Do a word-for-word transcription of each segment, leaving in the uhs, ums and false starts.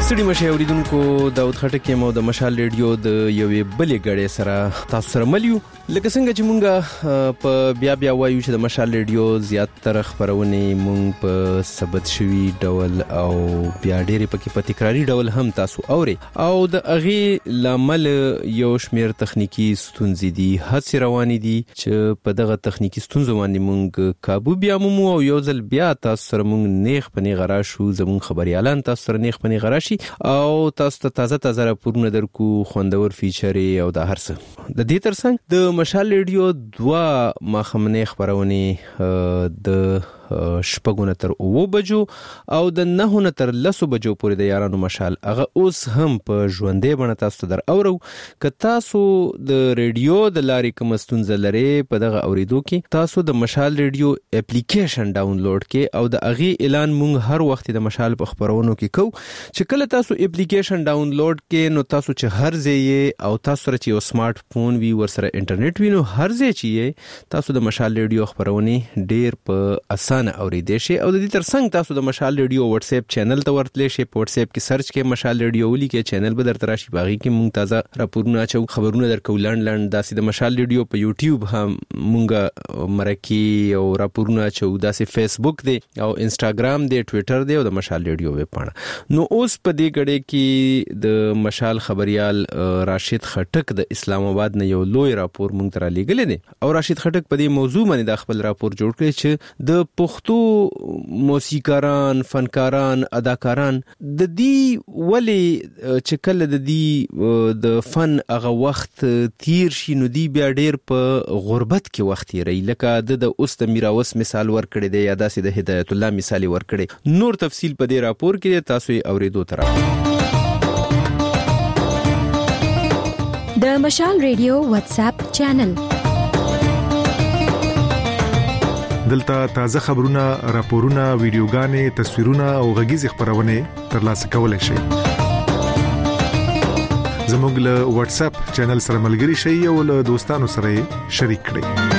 ستړي مشه اوریدونکو داود خټک یم او د مشال ریډیو د یوې بلې غړې سره تاسو سره ملیو لکه څنګه چې مونږه په بیا بیا وایو چې د مشال ریډیو زیات تر خبرونه مونږ په ثبت شوی ډول او بیا ډېرې پکې په تکراری ډول هم تاسو اوري او د اغه لامل یو شمیر تخنیکی ستونزې دي هڅې روانې دي چې په دغه تخنیکی ستونزو باندې مونږ काबू بیا مو او یو ځل بیا تاسو سره مونږ نیغ په نیغ راشو زمون خبريالان تاسو سره نیغ په نیغ راشي او تاسو ته تازه تازه راپورونه درکو خوندور فیچر او د هرڅ د دې ترڅنګ د مشال ریډیو دوا مخمنه خبرونه د شپږونه تر اوو بجو او د نهونه تر لسو بجو پورې د یارانو مشال هغه اوس هم په ژوندې بڼه تاسو در اورو که تاسو د ریډیو د لارې کوم ستونزه لري په دغه اوریدو کې تاسو د مشال ریډیو اپلیکیشن ډاونلوډ کې او د اغه اعلان مونږ هر وخت د مشال په خبرونو کې کو چې کله تاسو اپلیکیشن ډاونلوډ کې نو تاسو چې هر ځای او تاسو سره چې یو سمارټ فون وي ورسره انټرنیټ وي نو هر ځای چې تاسو د مشال ریډیو خبرونه ډیر په اسانه اوریدئ شي او د دې ترڅنګ تاسو د مشال ریډیو واتس اپ چینل ته ورتلئ شي په واتس اپ کې سرچ کې مشال ریډیو ولي کې چینل به درته راشي باغی کې مونږ تازه راپورونه اچو خبرونه درکو لاند لاند داسې د مشال ریډیو په یوټیوب هم مونږه مرکی او راپورونه اچو داسې فیسبوک دی او انستګرام دی ټوئیټر دی او د مشال ریډیو ویب پاڼه نو اوس په دې غړې کې د مشال خبريال راشد خټک د اسلام آباد نه یو لوی راپور مونږ تر لګل دي او راشد خټک په دې موضوع باندې د خپل راپور جوړ کړی چې د پښتو موسیقاران فنکاران اداکاران د دې ولی چې کله د دې د فن هغه وخت تیر شي نو دی بیا ډیر په غربت کې وخت یې لکه د اوس د میراوس مثال ورکړی دی یا داسې د هدایت الله مثال ورکړی نور تفصیل په دې راپور کې تاسو یې اوریدو تر د مشال ریډیو واتس اپ چینل دلته تازه خبرونه راپورونه ویډیوګانې تصویرونه او غږیز خبرونه ترلاسه کولای شئ زموږ له واتس اپ چینل سره ملګري شئ او له دوستانو سره شریک کړئ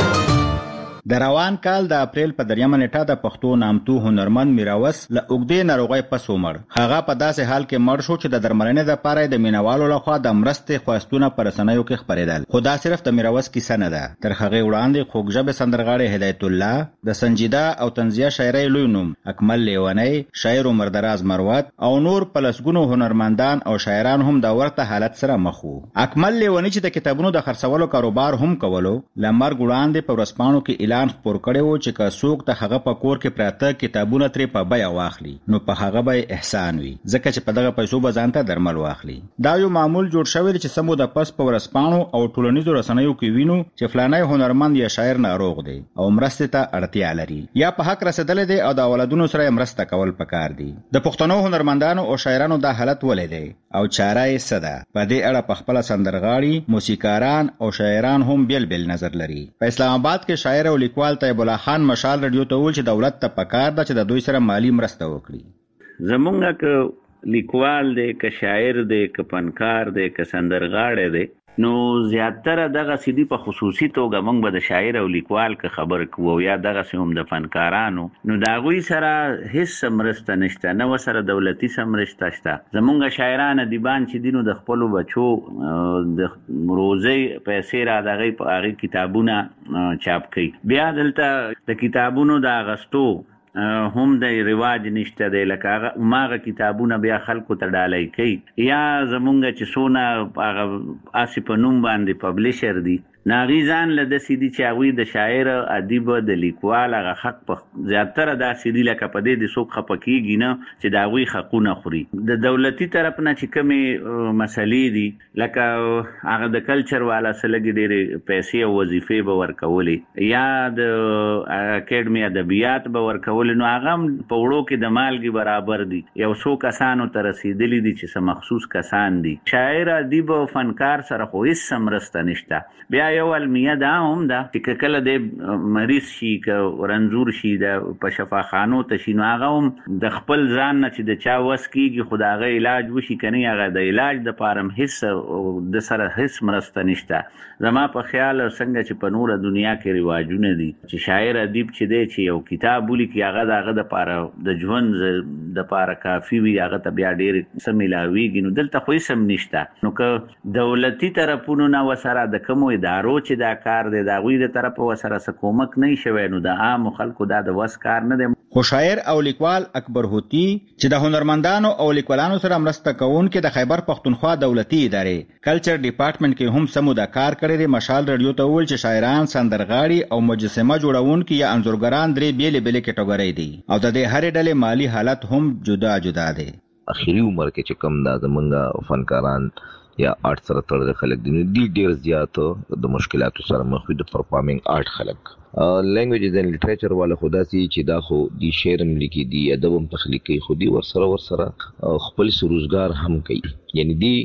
د روان کال د اپریل په دریمه نیټه د پښتو نامتو هنرمند میراوس له اوګدې ناروغۍ پس ومړ. هغه په داسې حال کې مړ شو چې د درملنې لپاره د مینوالو لخوا د مرستې خواستونه پر رسنیو کې خبرېدل. خو دا صرف د میراوس کیسه نه ده. تر هغه وړاندې خوږژبې سندرغاړي هدایت الله، د سنجیده او طنزیه شاعرۍ لوی نوم اکمل لیونی، شاعر عمردراز مروت او نور پلسګونو هنرمندان او شاعران هم د ورته حالت سره مخ وو. اکمل لیونی چې د کتابونو د خرڅولو کاروبار هم کولو، لمر ګوړاندې په ورځپاڼو کې اعلان خپور کړی و چې که څوک د هغه په کور کې پراته کتابونه ترې په بیه واخلي نو په هغه به احسان وي، ځکه چې په دغه پیسو به ځان ته درمل واخلي. دا یو معمول جوړ شوی چې سمو د پس په ورځپاڼو او ټولنیزو رسنیو کې وینو چې فلانی هنرمند یا شاعر ناروغ دی او مرستې ته اړتیا لري یا په حق رسیدلې دی او د اولادونو سره مرسته کول پکار دي. د پښتنو هنرمندانو او شاعرانو دا حالت ولې دی او چاره یې څه ده؟ په دې اړه په خپل سندرغاړي، موسیقاران او شاعران هم بیل بیل نظر لري. په اسلام آباد کې شاعر او لیکوال طیب الله خان مشال ریډیو ته ویل چې دولت ته پکار ده چې د دوی سره مالی مرسته وکړي. زمونږ که لیکوال دی، که شاعر دی، که فنکار دی، که سندرغاړی دی، نو زیاتره دغه سیدی په خصوصي توګه موږ به د شاعر او لیکوال که خبر کوو یا دغه هم د فنکارانو نو د هغوی سره هیڅ مرسته نشته، نه ورسره دولتي څه مرسته شته. زمونږ شاعران ادیبان چې دي نو د خپلو بچو د روزۍ پیسې را د هغې په هغې کتابونه چاپ کوي. بیا دلته د کتابونو د اغستو هم د رواج نشته دی، لکه هغه ماغه کتابونه بیا خلکو ته ډالۍ کوي یا زمونږ چې څونه هغه اسې په نوم باندې پبلیشر دي ناغي ځان له داسې دي چې هغوی د شاعر، ادیب، د لیکوال هغه حق په زیاتره داسې دي لکه په دې د څوک خفه کېږي نه چې د هغوی حقونه خوري. د دولتي طرف نه چې کومې مسلې دي لکه هغه د کلچر والا څه لږې ډېرې پیسې او وظیفې به ورکولې یا د اکیډمي ادبیات به ورکولې نو هغه هم په وړو کې د مالګې برابر دي. یو څو کسانو ته رسېدلي دي چې څه مخصوص کسان دي. شاعر، ادیب او فنکار سره خو هېڅ مرسته نشته. بیا یو المیه دا هم ده چې کله د مریض شي که رنځور شي د په شفاخانو ته شي نو هغه هم د خپل ځان نه چې د چا وس کېږي خو د هغه علاج وشي که نه هغه د علاج دپاره هم هېڅ د سره هېڅ مرسته نشته. زما په خیال څنګه چې په نوره دنیا کې رواجونه دي چې شاعر ادیب چې دی چې یو کتاب ولیکي هغه د هغه دپاره د ژوند دپاره کافي وي هغه ته بیا ډېر څه میلاویږي. نو دلته خو هېڅ هم نشته. نو که دولتي طرفونو نه ورسره د کومو ادارو چې دا کار دی د هغوی د طرفه ورسره څه کومک نه شوی نو د عامو خلکو دا د وس کار نه دی. خو شاعر او لیکوال اکبر هوتي چې د هنرمندانو او لیکوالانو سره مرسته کوونکي د خیبر پښتونخوا دولتي ادارې کلچر ډپارټمنټ کې هم سمو د کار کړی دی. مشال رادیو ته وویل چې شاعران، سندرغاړي او مجسمه جوړونکي یا انځورګران درې بیلې بیلې کټګورۍ دي او د دې هرې ډلې مالی حالت هم جدا جدا دی. اخیری عمر کې چې کم دا زمونږ فنکاران یا آرټ سره تړلي خلک دي نو دوی ډېر زیات د مشکلاتو سره مخ وي. د پرفارمینګ آرټ خلک لینګویجز اینڈ لټریچر والا خو داسې چې دا خو دی شعر هم لیکي دي ادب هم تخلیق کوي خو دی ورسره ورسره خپل روزګار هم کوي. یعنی دی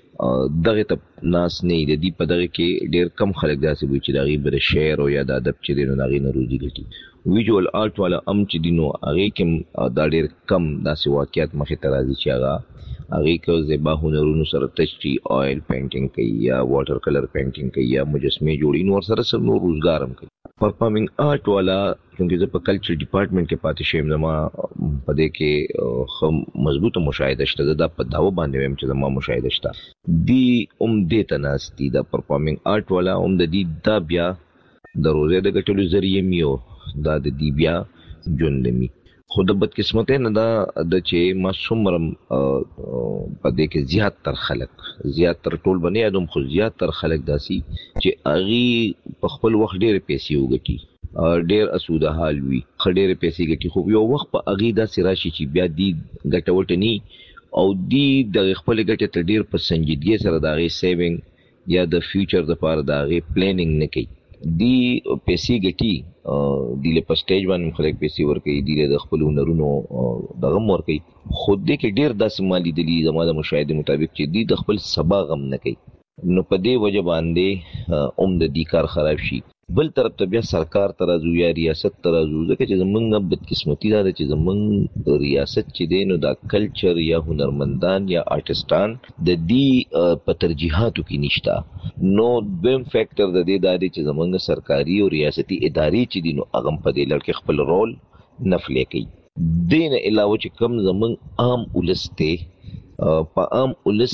دغه ته ناس نه دی دی په دغه کې ډېر کم خلک داسې وي چې د هغې به د شعر او یا د ادب چې دی نو د هغې نه روزي ګټي. ویجوال آرټ والا هم چې دی نو هغې کې دا ډېر کم داسې واقعیت مخې ته راځي چې هغه هغې که زیبا هنرونو سره ټچ کړي آیل پینټینګ کوي یا واټر کلر پینټینګ کوي یا مجسمې جوړي نو ورسره سره نور روزګار هم کوي. پرفارمینګ آرټ والا چونکې زه په کلچر ډپارټمنټ کې پاتې شوی یم زما په دې کې ښه مضبوطه مشاهده شته. زه دا په دعوه باندې وایم چې زما مشاهده شته. دي هم دې ته ناست دي دا پرفارمینګ آرټ والا هم د دې دا بیا د روزۍ د ګټلو ذریعه مي او دا د دې بیا ژوند مي. خو د بدقسمتۍ نه دا د چې ما څومره په دې کې زیات تر خلک زیات تر ټول به نه یادوم خو زیات تر خلک داسې چې هغې په خپل وخت ډېرې پیسې وګټي ډېر اسوده حال وي ښه ډېرې پیسې ګټي خو یو وخت په هغې داسې راشي چې بیا دی ګټوټه نه او دی د خپلې ګټې ته ډېر په سنجیدګۍ سره د هغې سیوینګ یا د فیوچر دپاره د هغې پلانینګ نه کوي. دی پیسې ګټي دی له په سټیج باندې خلک پیسې ورکوي دی له د خپلو هنرونو دغه هم ورکوي خو دې کې ډېر داسې ما لیدلي زما د مشاهدې مطابق چې دی د خپل سبا غم نه کوي. نو په دې وجه باندې هم د دې کار خراب شي. بل طرف ته بیا سرکار ته راځو یا ریاست ته راځو ځکه چې زمونږ بدقسمتي دا ده چې زمونږ ریاست چې دی نو دا کلچر یا هنرمندان یا آرټسټان د دې په ترجیحاتو کې نشته. نو دویم فیکټر د دې دا دی چې زمونږ سرکاري او ریاستي ادارې چې دي نو هغه په دې لړ کې خپل رول نه پلی کوي. دې نه علاوه چې کوم زمونږ عام ولس دی په عام ولس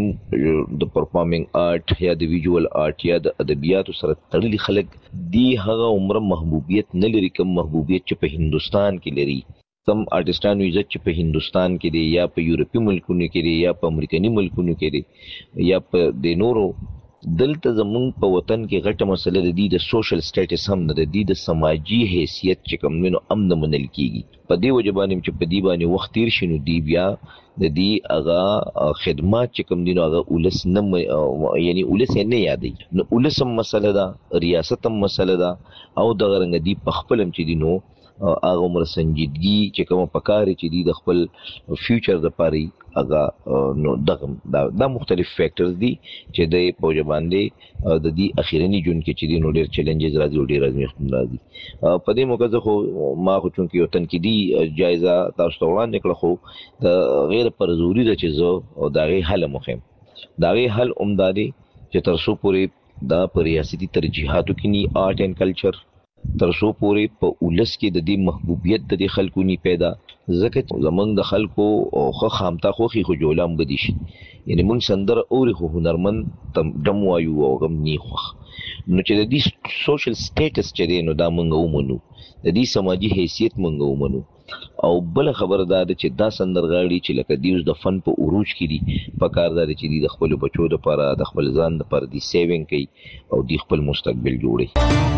کې د پرفارمینګ آرټ یا د ویجوال آرټ یا د ادبیاتو سره تړلي خلک دی هغه عمره محبوبیت نه لري کوم محبوبیت چې په هندوستان کې لري. کم آرټسټانو عزت چې په هندوستان کې دی یا په یورپي ملکونو کې دی یا په امریکني ملکونو کې دی یا په د نورو. دلته زمونږ په وطن کې غټه مسله د دې د سوشل سټیټس هم نه د دې د سماجي حیثیت چې کوم وینو هم نه منل کېږي. په دې وجه باندې چې په دې باندې وخت تیر شي نو دی بیا د دې هغه خدمات چې کوم دي نو هغه ولس نه یعنی ولس یې نه یادوي. نو ولس هم مسله ده ریاست هم مسله ده او دغه رنګه دی په خپل هم چې دي نو هغه عمر سنجیدګي چې کومه پکاري چې دی د خپل فیوچر دپاره هغه نو دغه دا مختلف فیکټرز دي چې د په وجه باندې د دې اخیرني ژوند کې چې دي نو ډېر چیلنجز راځي او ډېر ازمیښتونه راځي. په دې موقع زه خو ما خو چونکې یو تنقیدي جایزه تاسو ته وړاندې کړه خو د غیر پر ضروري ده چې زه د هغې حل هم وښیم. د هغې حل هم دا دی چې تر څو پورې دا په ریاستي ترجیحاتو کې ني آرټ اینډ کلچر تر څو پورې په ولس کې د دې محبوبیت د دې خلکو ني پیدا ځکه زمونږ د خلکو ښه خامتا خوښي خو جوله هم بدي شي. یعنې مونږ سندره اوري خو هنرمند ته ډم وایو او هغه هم نی خوښ. نو چې د دې سوشل سټیټس چې دی نو دا مونږ ومنو د دې سماجي حیثیت مونږ ومنو. او بله خبره دا ده چې دا سندرغاړي چې لکه دی اوس د فن په عروج کې دي پکار دا دی چې دی د خپلو بچو دپاره د خپل ځان دپاره دی سیوینګ کوي او دی خپل مستقبل جوړوي.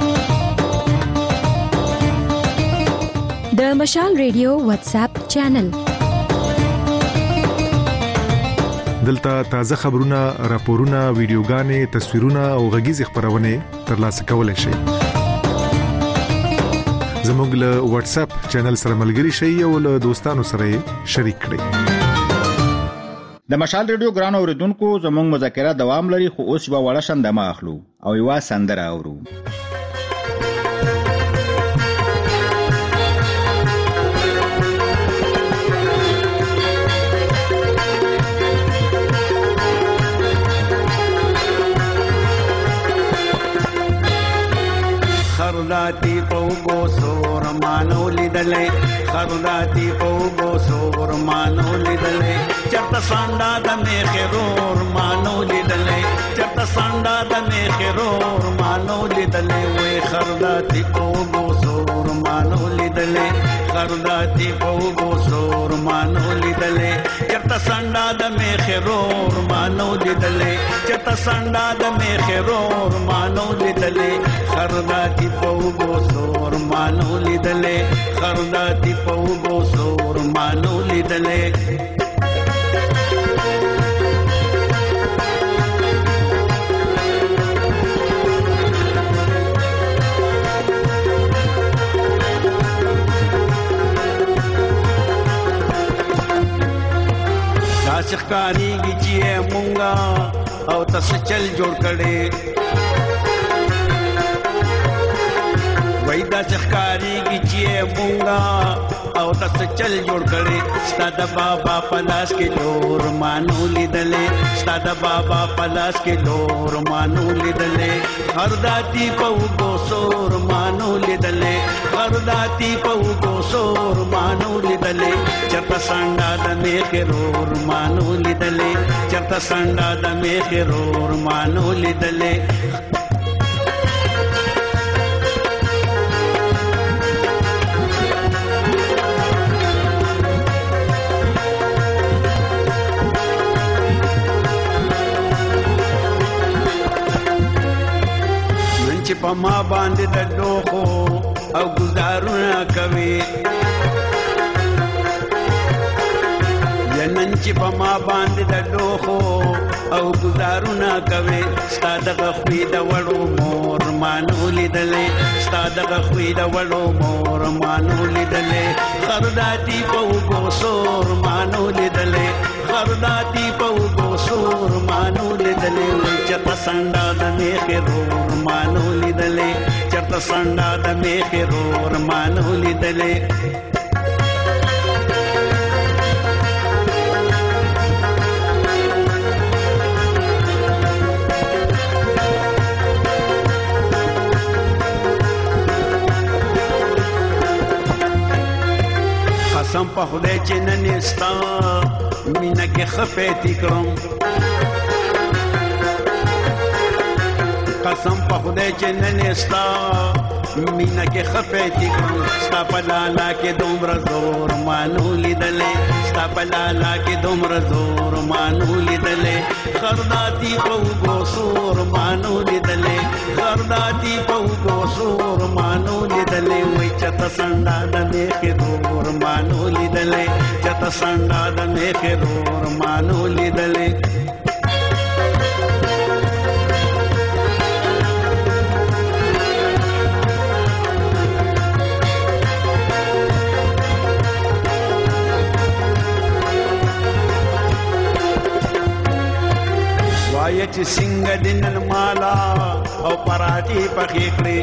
د مشال ریډیو واتس اپ چینل دلته تازه خبرونه، راپورونه، ویډیوګانې، تصویرونه او غږیز خبرونه ترلاسه کولای شئ. زموږ له واتس اپ چینل سره ملګري شئ او له دوستانو سره شریک کړئ. د مشال ریډیو ګران اوریدونکو زموږ مذاکره دوام لري خو اوس یو وړه شندمه اخلو او یو سندره اورو. خرداتی پوگو سور مانو لیدلے خرداتی پوگو سور مانو لیدلے چرتا سانڈا دمی خیرور مانو لیدلے چرتا سانڈا دمی خیرور مانو لیدلے وی خرداتی پوگو سور مانو لیدلے خرداتی پوگو سور مانو لیدلے چرتا سانڈا دمی خیرور مانو لیدلے چرتا سانڈا دمی خیرور مانو لیدلے خرداتی پوگو سور مانو لیدلے خرداتی پوگو سور مانو لیدلے داسخ کاری گی چیئے مونگا او تس چل جوڑ کڑے ویدا چخکاری کی چیئے مونگا او تس چل جوڑ کڑے ستا دا بابا پلاس کے لور مانو لیدلے ستا دا بابا پلاس کے لور مانو لیدلے خرداتی پوگو سور مانو لیدلے خرداتی پوگو سور مانو لیدلے چرتا سانڈا دا میخی رور مانو لیدلے چرتا سانڈا دا میخی رور مانو لیدلے پا ما باندې د ډوخو او گزارونه کوي ینن چې پا ما باندې د ډوخو او گزارونه کوي ستا دغه خوی د وړو مور مانو لیدلې ستا دغه خوی د وړو مور مانو لیدلې خرداتی په وګو سور مانو لیدلې خرداتی په وګو سور مانو لیدلې وای چتا سانډا د میخي رور مانو لیدلې چتا سانډا د میخي رور مانو لیدلې قسم په خدای چې نن ستا مینه کې خپېتی کړم قسم په خدای چې نن ستا مینه کې خپېتی کړم ستا په لالا کې دومره زور مانو لیدلې ستا په لالا کې دومره زور مانو لیدلې خرداتی په وګو سور مانو لیدلې خرداتی په وګو سور مانو لیدلې وای چتا سانډا د میخي رور مانو لیدلې چتا سانډا د میخي رور مانو لیدلې وای چې څنګه دینل مالا او پراټي پخې کړې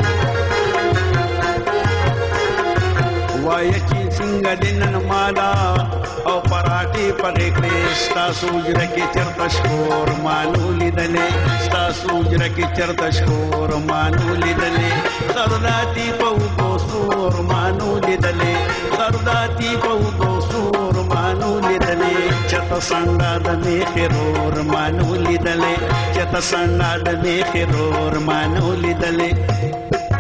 وای چې څنګه دینل مالا او پراټي پخې کړې ستا سوجره کې چرته شکور مانو لیدلې ستا سوجره کې چرته شکور مانو لیدلې خرداتی په وګو سور مانو لیدلې خرداتی په وګو سور مانو لیدلې چتا سانډا د میخي رور مانو لیدلې چتا سانډا د میخي رور مانو لیدلې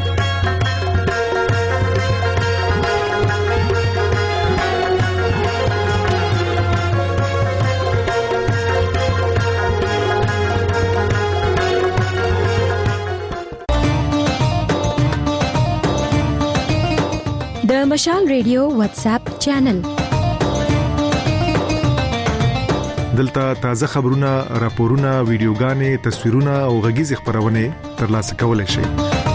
د مشال ریډیو واتس اپ چینل دلته تازه خبرونه، راپورونه، ویډیوګانې، تصویرونه او غږیز خبرونه ترلاسه کولای شئ.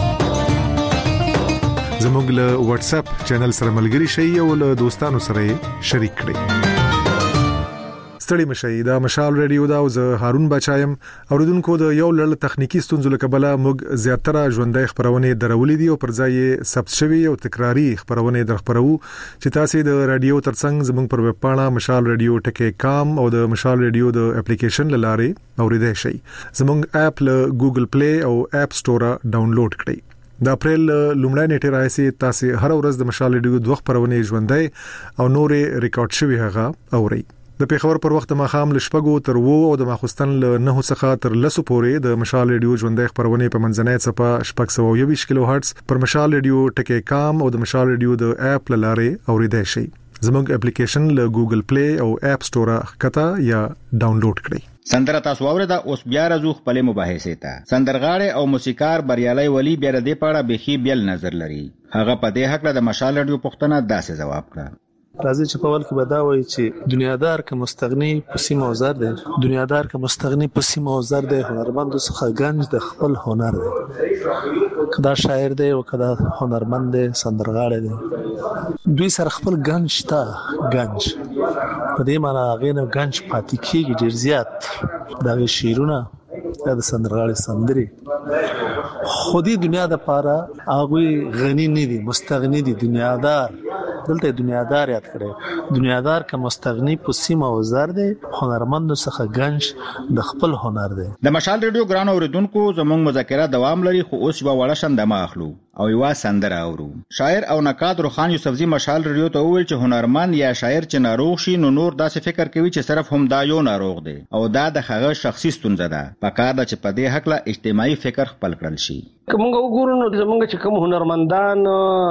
زموږ له واتس اپ چینل سره ملګري شئ او له دوستانو سره شریک کړئ. ستړي مشي دا مشال ریډیو دا او زه هارون بچایم اوریدونکو د یو لړ تخنیکی ستونزو لکبله موږ زیاتره ژوندۍ خبرونه درولې دي او پر ځای ثبت شوی او تکراری خبرونه درخبرو چې تاسو د رادیو ترڅنګ زموږ پر ویب پاڼه مشال ریډیو ټکی کام او د مشال ریډیو د اپلیکیشن لاره اوریدای شئ زموږ اپ له ګوګل پلی او اپ سٹور ډاونلوډ کړئ د اپریل لومړی نیټه راځي تاسو هر ورځ د مشال ریډیو دوه خبرونه ژوندۍ او نورې ریکارډ شوی هغه اورئ د پیښور پر وخت ماخام لشپګو تر وو او د ماخستن له نه څخه تر لسو پورې د مشال ریډیو ژوندۍ خبرونه په منځنۍ صفه شپږ سوه یو ویشت کیلو هرتز پر مشال ریډیو ټکی کام او د مشال ریډیو د اپ لاره اوریدای شئ زموږ اپلیکیشن له ګوګل پلی او اپ سٹور ښکته یا ډاونلوډ کړئ سندره تاسو اوریدا اوس بیا راځو خپل مباحثه ته سندرغاړي او موسیقار بریالي ولی بیا د دې پاړه بخي بیل نظر لري هغه په دې حق له د مشال ریډیو پښتنه داسې جواب کړ راځي چې په ول کې بداوي چې دنیادار که مستغنی پسیم او زر دی دنیادار که مستغنی پسیم او زر دی هنرمند څخه گنج د خپل هنر دی کدا شاعر دی او کدا هنرمند دی سندرغاړي دی دوی سره خپل گنج تا گنج په دې معنی غینه گنج پاتې کیږي ډیر زیات دا شیرونه د سندرغاړي سندري خودي دنیا د پاره هغه غنی نه دي مستغنی دي دنیادار دلته دنیادار یاد کړي دنیادار که مستغنی پسیم او زر دی هنرمند څخه گنج د خپل هنر دی د مشال ریډیو ګران اوریدونکو زموږ مذاکره دوام لري خو اوس یو وړه شندمه اخلو او یو سندره اورو شاعر او نقاد روخان یوسفزی مشال ریډیو ته وویل چې هنرمند یا شاعر چې ناروغ شي نو نور داسې فکر کوي چې صرف هم دا یو ناروغ دی او دا د هغه شخصي ستونزه ده پکار ده چې په دې حق لا اجتماعي فکر خپل کړل شي کومه وګورو نو زمونږ چې کوم هنرمندان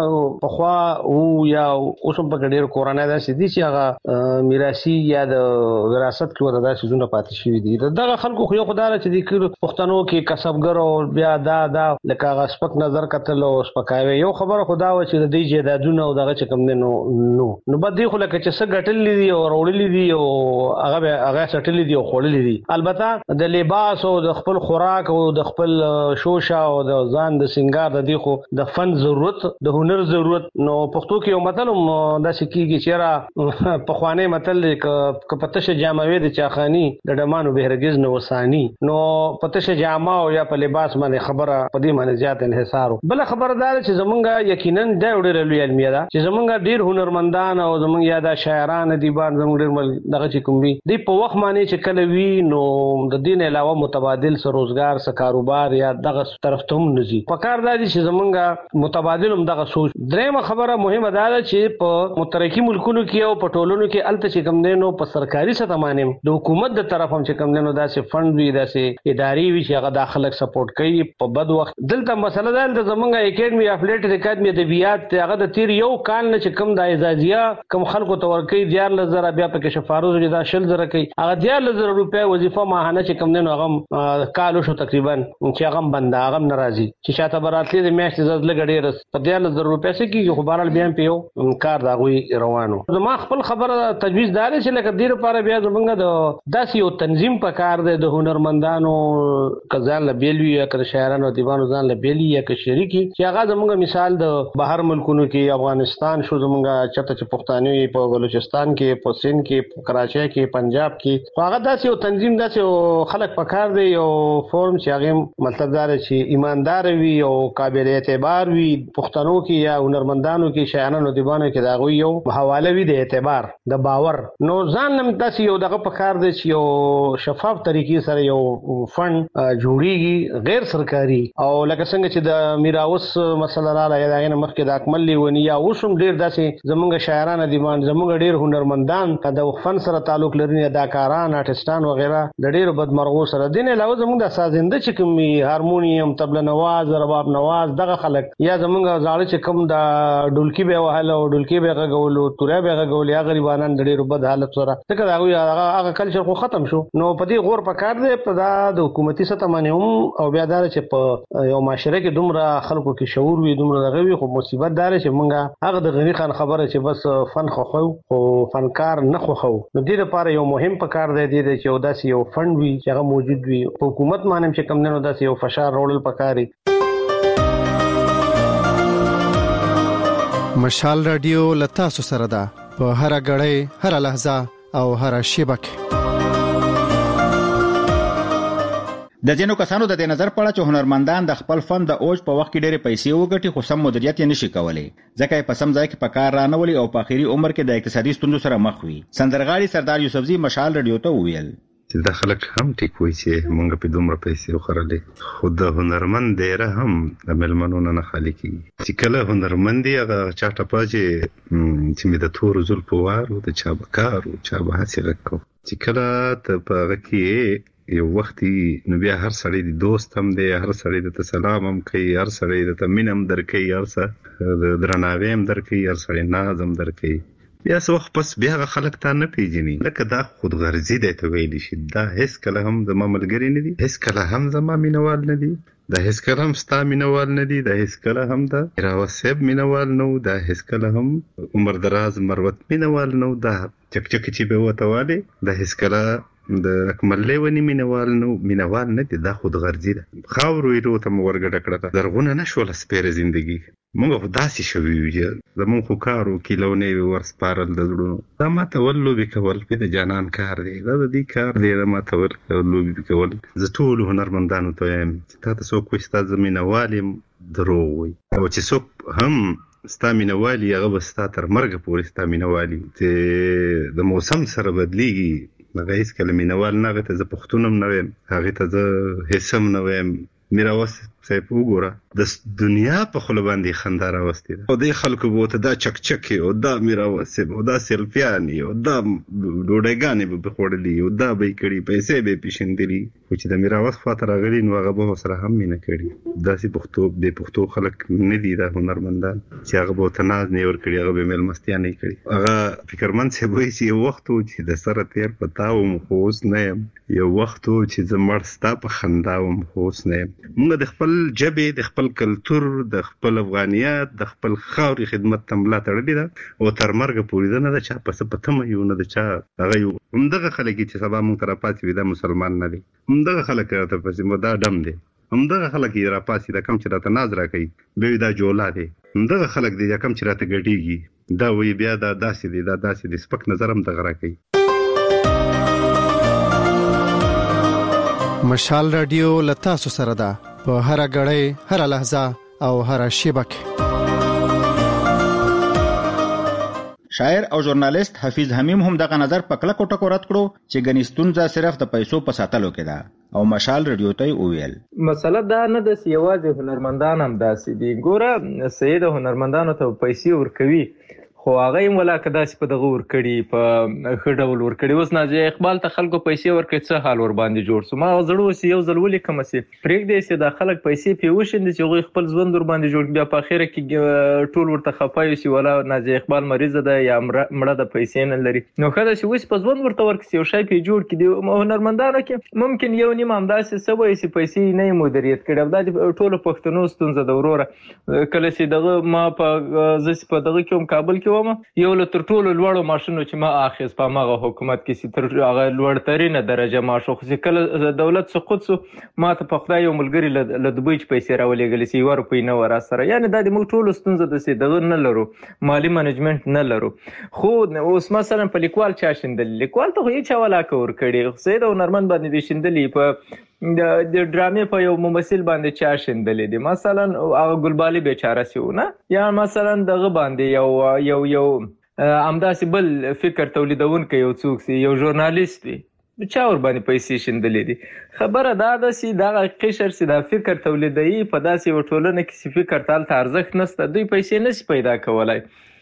په خوا او یا اوس په ډېر کورانه ده چې دي چې هغه میراثي یا د وراثت کې ودا شي نه پاتې شي دي دغه خلکو خو یو خدای چې دي پښتنو کې کسبګر او بیا دا دا لکه هغه سپک نظر کتل او سپکاوي یو خبره خدا و چې د دې جیدادونه او دغه چې کوم نو نو نو بد دی خو لکه چې څه غټلې دي او وروړلې دي او هغه هغه سټلې دي او خوللې دي البته د لباس او د خپل خوراک او د خپل شوشا او د ځان د سنگار د دی خو د فن ضرورت د هنر ضرورت نو پښتو کې یو متل دا سکیږي چې را په خوانه متل ک پتشه جاموي د چاخانی د ډمانو بهرګز نو وسانی نو پتشه جامه او یا په لباس باندې خبره په دې باندې زیات انحصار بل خبردار چې زمونږه یقینا د ډېر لوی علمیه ده چې زمونږه ډېر هنرمندان او زمونږ یاده شاعران دي باندې زمونږ ډېر دغه چې کوم دي په وخت باندې چې کله وی نو د دین علاوه متبادل سره روزګار سره کاروبار یا دغه طرف ته هم نزي په کار دی چې زمونږه متبادل هم دغه سوچ درېمه خبره مهمه ده چې په مترقي ملکونو کې او په ټولونو کې الته چې کوم دینو په سرکاري سطح باندې د حکومت د طرف هم چې کوم دینو داسې فند وي داسې اداري وي چې هغه داخله سپورټ کوي په بد وخت دلته مسله ده د زمونږه اکیډمي اف لیټر اکیډمي ادبیات هغه د تیر یو کال نه چې کوم د اعزازیه کوم خلکو ته ورکي دیار لزر بیا په کې شفارو جدا شل زره کوي هغه دیار لزر روپیا وظیفه ماهانه چې کوم دینو هغه کالو شو تقریبا چې هغه بند هغه ناراضي چې شاته براتلې د میاشتې زړه لګړې په دیار لزر روپیا سې کیږي خو بهرال بیا په یو کار دا غوي روانو زما خپل خبره تجویز دار چې لکه ډیر لپاره بیا زمونږ د داسې یو تنظیم په کار دی د هنرمندانو کزان له بیلوي یا کر شاعرانو دیوانو ځان له بیلی یا ک شریکی چې هغه زمونږ مثال د بهر ملکونو کې افغانستان شو زمونږ چته چې پښتانوي په بلوچستان کې په سند کې په کراچۍ کې پنجاب کې هغه داسې یو تنظیم داسې خلک په کار دی یو فورم چې هغه مطلب دار چې ایماندار وي او قابل اعتبار وي پښتنو کې یا هنرمندانو کې شاعرانو دیوانو کې دا غوي یو حواله وي د اعتبار د باور نو ځان نم داسې یو دغه په کار دی چې یو شفاف طریقې سره یو فند جوړیږي غیر سرکاري او لکه څنګه چې د میراوس مسله را لای دا نه مخکې د اکمل لیونی یا اوسم ډیر داسې زمونږ شاعرانه دیوان زمونږ ډیر هنرمندان د فن سره تعلق لري اداکاران آرټستان وغیرہ د ډیر بدمرغو سره دین علاوه زمونږ د سازنده چې کوم هارمونیم طبله نواز رباب نواز دغه خلک یا زمونږ زاړه چې کوم د ډولکی به وهاله او ډولکی به غولو تورې به غولې هغه غریبانان د ډیر بد حالت سره څنګه هغه هغه کلچر خو ختم شو نو په دې غور په کار دی په د حکومتي سطح باندې هم او بیا دا چې په یو معاشره کې دومره خلکو کې شعور وي دومره دغه وي خو مصیبت دار چې مونږه هغه د غنی خان خبره چې بس فن خو خو او فنکار نه خو خو نو دې لپاره یو مهم په کار دی چې یو داسې یو فند وي چې هغه موجود وي په حکومت باندې چې کم نه داسې یو فشار راوړل پکاري مشال رادیو لتا سره ده په هر غړې هر لحظه او هر شیبه کې د ځینو کسانو د دې نظر په اړه چې هنرمندان د خپل فن د اوج په وخت کې ډېرې پیسې وګټي خو سم مدیریت یې نشي کولی ځکه یې په سم ځای کې په کار رانولي او په اخري عمر کې د اقتصادي ستونزو سره مخ وي. سندرغاړي سردار یوسفزي مشال رادیو ته وویل چې د خلک هم ټیک وای چې مونږ په دومره پیسې وخرلې خو د هنرمند ډیره هم د ملمنو نه خالي کیږي چې کله هنرمند دی هغه چاټه پاجي چې مې د تور زول په وارو د چا بکار او چا به هڅه وکړو چې کله ته په هغه کې یو وخت نو بیا هر سړی د دوست هم دی هر سړی د سلام هم کوي هر سړی د مینم درکې هر څه د درناوی هم درکې هر سړی ناز هم درکې بیا څه وخت پس بیا هغه خلک ته نه پیژني لکه دا خودغرضي دی ته ویلی شي دا هیڅ کله هم زما ملګری نه دي هیڅ کله هم زما مینوال نه دي دا هیڅ کله هم ستا مینوال نه دي دا هیڅ کله هم دا راوسب مینوال نو دا هیڅ کله هم عمر دراز مروت مینوال نو دا چک چک چې به وته والی دا هیڅ کله د رکملې ونی مینوال نو مینوال نه دي دا خودغرضي ده خاورو یې ته ورګډ کړه درغونه نشول سپیره زندگی مونږ خو داسې شوي یو چې زمونږ خو کارو کیلونې ورسپارل د زړونو دا ماته ول لوبې کول په د جانان کار دی دا د دې کار دی دا ماته ول لوبې کول زه ټول هنرمندانو ته وایم چې تا ته څوک وایي ستا زه مینهوال یم دروغ وایي او چې څوک هم ستا مینهوالي هغه به ستا تر مرګه پورې ستا مینهوالي چې د موسم سره بدلیږي هغه هېڅکله مینهوال نه هغې ته زه پښتون هم نه ویم هغې ته زه حس هم نه ویم میراوس صاحب وګوره د دنیا په خوله باندې خندا راوستې ده او دې خلکو به ورته دا چکچکې او دا میراوس صاحب او دا سیلفیانې او دا ډوډۍ به به خوړلي او دا به یې کړي پیسې به یې پېژندلي خو چې د میراوس خواته راغلي نو هغه به ورسره هم مینه کړي داسې پښتو بې پښتو خلک نه دي دا هنرمندان چې هغه به ورته ناز نه یې ورکړي هغه به یې مېلمستیا نه یې کړي هغه فکرمند صاحب وایي چې یو وخت و چې د سره تېر په تا وم خو اوس نه یم یو وخت و چې زه مړ ستا په خندا وم خو اوس نه یم موږ د خپل ژبې د خپل کلتور د خپل افغانیت د خپل خاورې خدمت ته ملا تړلې ده او تر مرګه پورې ده نه ده چا په څه په تمه یو نه ده چا هغه یو همدغه خلک چې سبا موږ ته راپاڅي وي دا مسلمان نه دی همدغه خلک راته پسې دا ډم دی همدغه خلک یې راپاڅي دا کم چې راته ناز راکوي بیا وي دا جولا دی همدغه خلک دی کم چې راته ګډېږي دا وایي بیا دا داسې دی دا داسې دی سپک نظر هم دغه راکوي. مشال رادیو له تاسو سره ده په هر غړی هر لحظه او هر شیبه کې. شاعر او ژورنالیست حفیظ حمیم هم دغه نظر په کلکو ټکو رد کړو چې ګنې ستونزه صرف د پیسو په ساتلو کې ده او مشال رادیو ته وویل مسله دا نه ده چې یوازې هنرمندان هم داسې دي ګوره سید هنرمندانو ته پیسې ورکوي خو هغه یې ولاکه داسې په دغه ورکړي په ښه ډول ورکړي اوس نازیه اقبال ته خلکو پیسې ورکړي څه حال ور باندې جوړ سو ما زړه اوس یو ځل ولیکم چې پرېږدی چې دا خلک پیسې پې وشیندي چې هغوی خپل ژوند ور باندې جوړ بیا په اخره کې ټول ورته خفه یو چې ولا نازیه اقبال مریضه ده یا مړه ده پیسې نه لري نو ښه ده چې اوس په ژوند ورته ورکړي یو شی پې جوړ کړي هنرمندانو کې ممکن یو نیم همداسې څه وایي چې پیسې نه یې مدیریت کړي او دا د ټولو پښتنو ستونزه ده وروره کله چې دغه ما په زه چې په دغه کې وم کابل کې وم یو له تر ټولو لوړو معاشونو چې ما اخیست په هماغه حکومت کې چې تر هغه لوړترینه درجه معاش خو چې کله دولت سقوط سو ما ته په خدای یو ملګري له دوبۍ چې پیسې راولېږلې چې یوه روپۍ نه وه راسره یعنې دا د موږ ټولو ستونزه ده چې دغه نه لرو مالي منیجمنټ نه لرو خو اوس مثلا په لیکوال چا شیندلي لیکوال ته خو هېچا ولاکه ورکړي سید هنرمند باندې دې شیندلي په د ډرامې په یو ممثل باندې چا شیندلې دي مثلا هغه ګلبالي بیچاره سي و نه یا مثلا دغه باندې یو یو یو همداسې بل فکر تولیدونکی یو څوک سي یو ژورنالیست وي چا ور باندې پیسې شیندلې دي خبره دا ده چې دغه قشر چې دا فکر تولیدوي په داسې یوه ټولنه کې چې فکر ته هلته ارزښت نشته دوی پیسې نشي پیدا کولی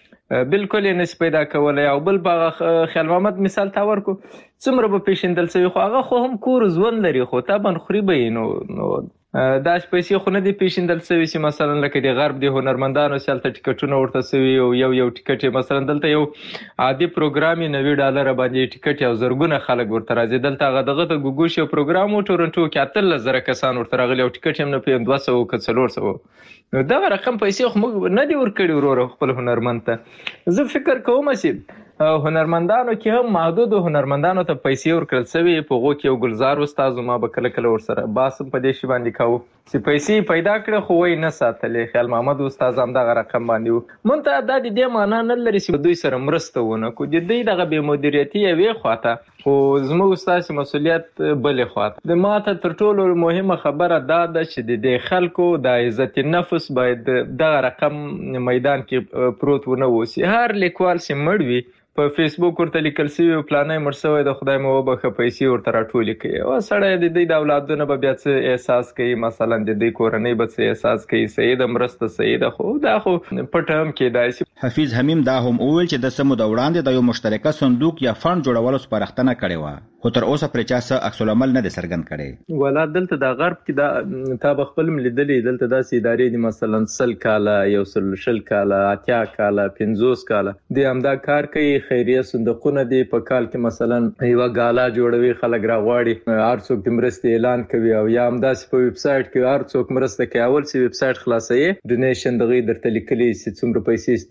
بالکل یې نشي پیدا کولی او بل په هغه خیال محمد مثال تا ورکو څومره به پیژندل شوي خو هغه خو هم کور ژوند لري خو طبعا خوري به یې نو نو داسې پیسې خو نه دي پیژندل شوي چې مثلا لکه د غرب د هنرمندانو چې هلته ټیکټونه ورته شوي او یو یو ټیکټ یې مثلا دلته یو عادي پروګرام یې نوي ډالره باندې ټیکټ یو زرګونه خلک ورته راځي دلته هغه دغه د ګوګوش یو پروګرام و ټورنټو کې اتلس زره کسان ورته راغلي او ټیکټ یې هم نه پوهېږم دوه سوه که څلور سوه نو دغه رقم پیسې خو موږ نه دي ورکړي وروره خپل هنرمند ته زه فکر کوم چې هنرمندانو کې هم محدودو هنرمندانو ته پیسې ورکړل شوي په هغو کې یو ګلزار استاد و ما به کله کله ورسره بحث هم په دې شي باندې کوو چې پیسې پیدا کړې خو وای نه ساتلې. خیال محمد استاد هم دغه رقم باندې و. مونته دا د دې معنا نه لري چې دوی سره مرسته ونه کو د دې دغه بې مدیریتي یوې خواته خو زموږ استاد مسؤلیت بلې خواته. د ماته تر ټولو مهمه خبره دا ده چې د دې خلکو د عزت نفس باید دغه رقم میدان کې پروت ونه وسی. هر لیکوال چې مړ وي په فیسبوک ورته لیکل شوی پلانې مړ شوی د خدای مو وبخښه پیسې ورته راټولې کوي او سړی د دې د اولادونو به بیا څه احساس کوي، مثلا د دې کورنۍ به څه احساس کوي. صحیح د مرسته صحیح ده خو دا خو پټه هم کېدای شي. حفیظ حمیم دا هم وویل چې د سمو د وړاندې د یو مشترکه صندوق یا فند جوړولو سپارښتنه کړې وه خو تر اوسه پرې چا څه عکس العمل نه دی څرګند کړی. ولا دلته د غرب کې دا تا به خپل لیدلې دلته داسې ادارې دي مثلا سل کاله یو سل شل کاله اتیا کاله پنځوس کاله د همدا کار کوي. خیریه صندوقونه دي په کال کې مثلا یو غالا جوړوي، خلک راغواړي، هر څوک د مرستې اعلان کوي او یا همداسې په ویب سایټ کې هر څوک مرسته کوي. اول چې ویب سایټ خلاصوي ډونیشن دغه درته لیکلي چې څومره پیسې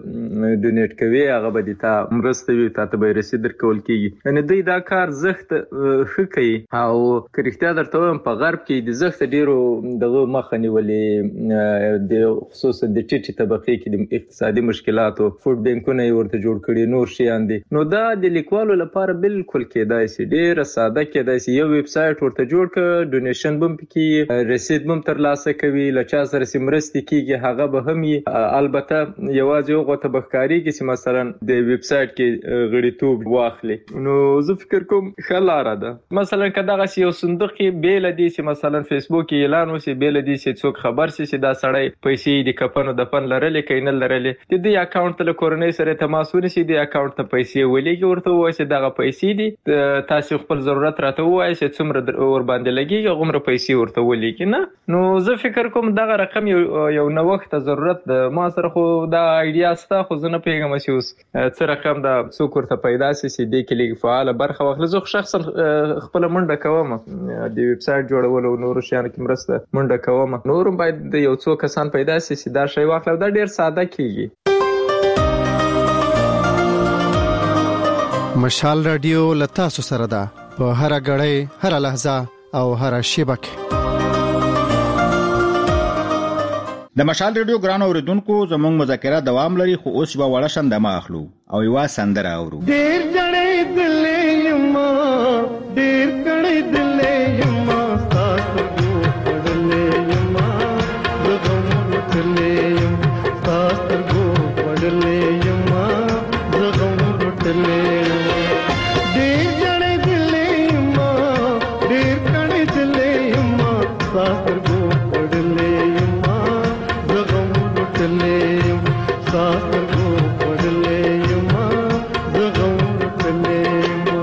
ست ډونیټ کوي هغه به دي تا مرسته وي تا ته به رسید درکول کیږي. یعنی دوی دا کار زخت ښه کوي او کرختیا درته وایم په غرب کې د زخت ډیرو دغه مخه نیولې د خصوصا د ټیټي طبقې کې د اقتصادي مشکلاتو فوډ بانکونه ورته جوړ کړي نور شیان دي. نو دا د لیکوالو لپاره بالکل کېدای شي ډیره ساده کېدای شي. یو ویب سایټ ورته جوړ ک ډونیشن بم پکې رسید بم ترلاسه کوي، لچا سره سمرستي کیږي هغه به هم البته یوازې یو غوته بخکاری کې چې مثلا د ویب سایټ کې غړیتوب واخلي. نو زه فکر کوم خلاره ده مثلا کداغه یو صندوق کې بیل دي چې مثلا فیسبوک کې اعلان وسی بیل دي چې څوک خبر شي چې دا سړی پیسې د کفنو د فن لرلې کین لرلې د دې اکاونټ له کورنۍ سره تماس ونیسي د اکاونټ ته پیسې ولېږي ورته وایي چې دغه پیسې دي تاسو خپل ضرورت راته وایي چې څومره ور باندې لګي غومره پیسې ورته ولېږي. نه نو زه فکر کوم دغه رقم یو یو نو وخت ضرورت د ما سره خو دا ایډیا ستا خو زه نه پیغام چې اوس څه رقم دا څوک ورته پیدا شي چې دې کې لګ فعال برخه واخلي. زه شخصا خپل منډه کوم د ویب سایټ جوړولو او نور شیانو کې مرسته منډه کوم. نورم باید د یو څو کسان پیدا شي چې دا شی واخلي. دا ډیر ساده کیږي. مشال رادیو لتا سره ده په هر غړې هر لحظه او هر شیبه کې. د مشال رادیو ګران اوریدونکو زموږ مذاکره دوام لري خو اوس به وړه شندمه اخلو او یو سندره اورو. ډیر جړې دلې یما ډیر کړې دلې یما تاسو کو پړلې یما زغم وټلې یم تاسو کو پړلې یما زغم وټلې ډیر جړې دلې یما ډیر کړې دلې یما تاسو کو پړلې یما زغم وټلې یم تاسو کو پړلې یما زغم وټلې یما.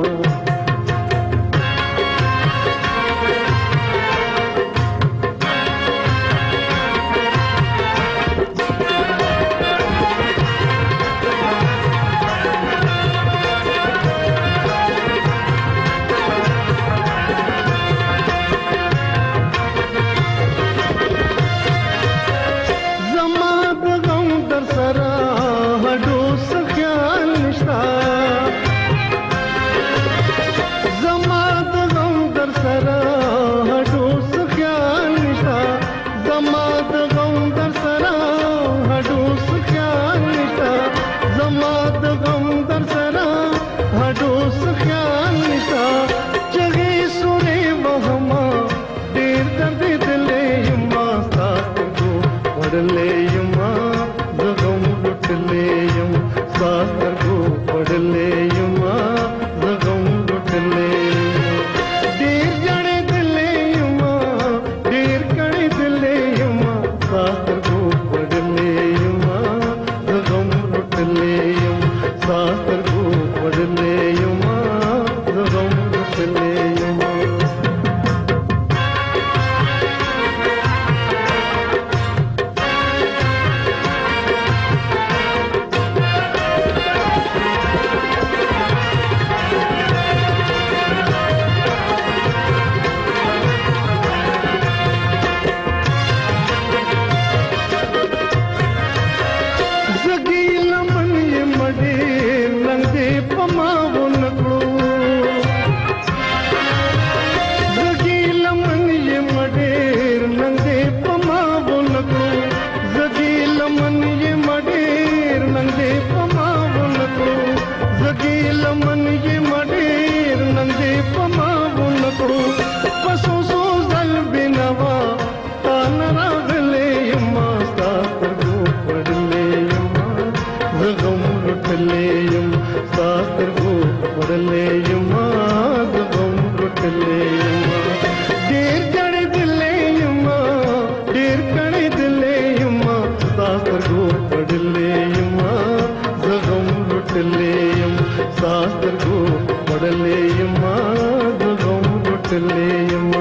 لمن یہ مډیر نن دې پما ونکړو زګي لمن یہ مډیر نن دې پما ونکړو پسو سو زل بنوا تا نراغلې ما تا پرګو پړلې ما زغم رټلې يم تا پرګو پړلې ما زغم رټلې ما ډېر کړې دلې ما ډېر کړې دلې ما تا پرګو پړلې ما زغم رټلې يم تا پرګو پړلې ما زغم رټلې ما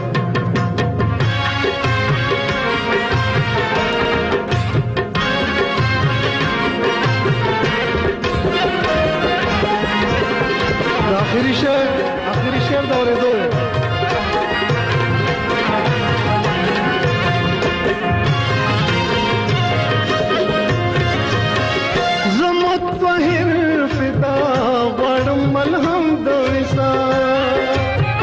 آخری شعر آخری شعر دورے دو زمت بہر فدا غړم ملهم د وصال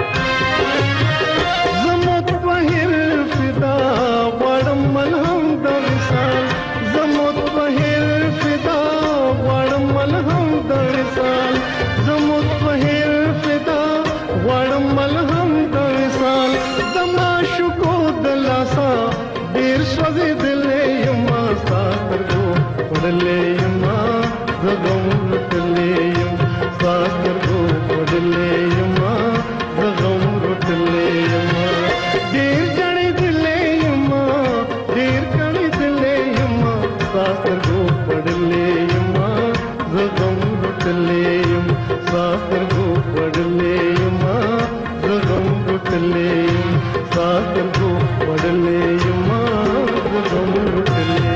زمت بہر فدا غړم ملهم د وصال زمت بہر فدا غړم ملهم د وصال زمت بہر فدا غړم ملهم د وصال دما شکو دلاسا ډیر سوځي دلې یما ساترګو وړلې یما زغم وټلې یم ساترګو وړلې یما زغم وټلې یما ډیر جړې دلې یما ډیر کړې دلې یما ساترګو وړلې یما زغم وټلې یم ساترګو وړلې یما زغم وټلې یم ساترګو وړلې یما زغم وټلې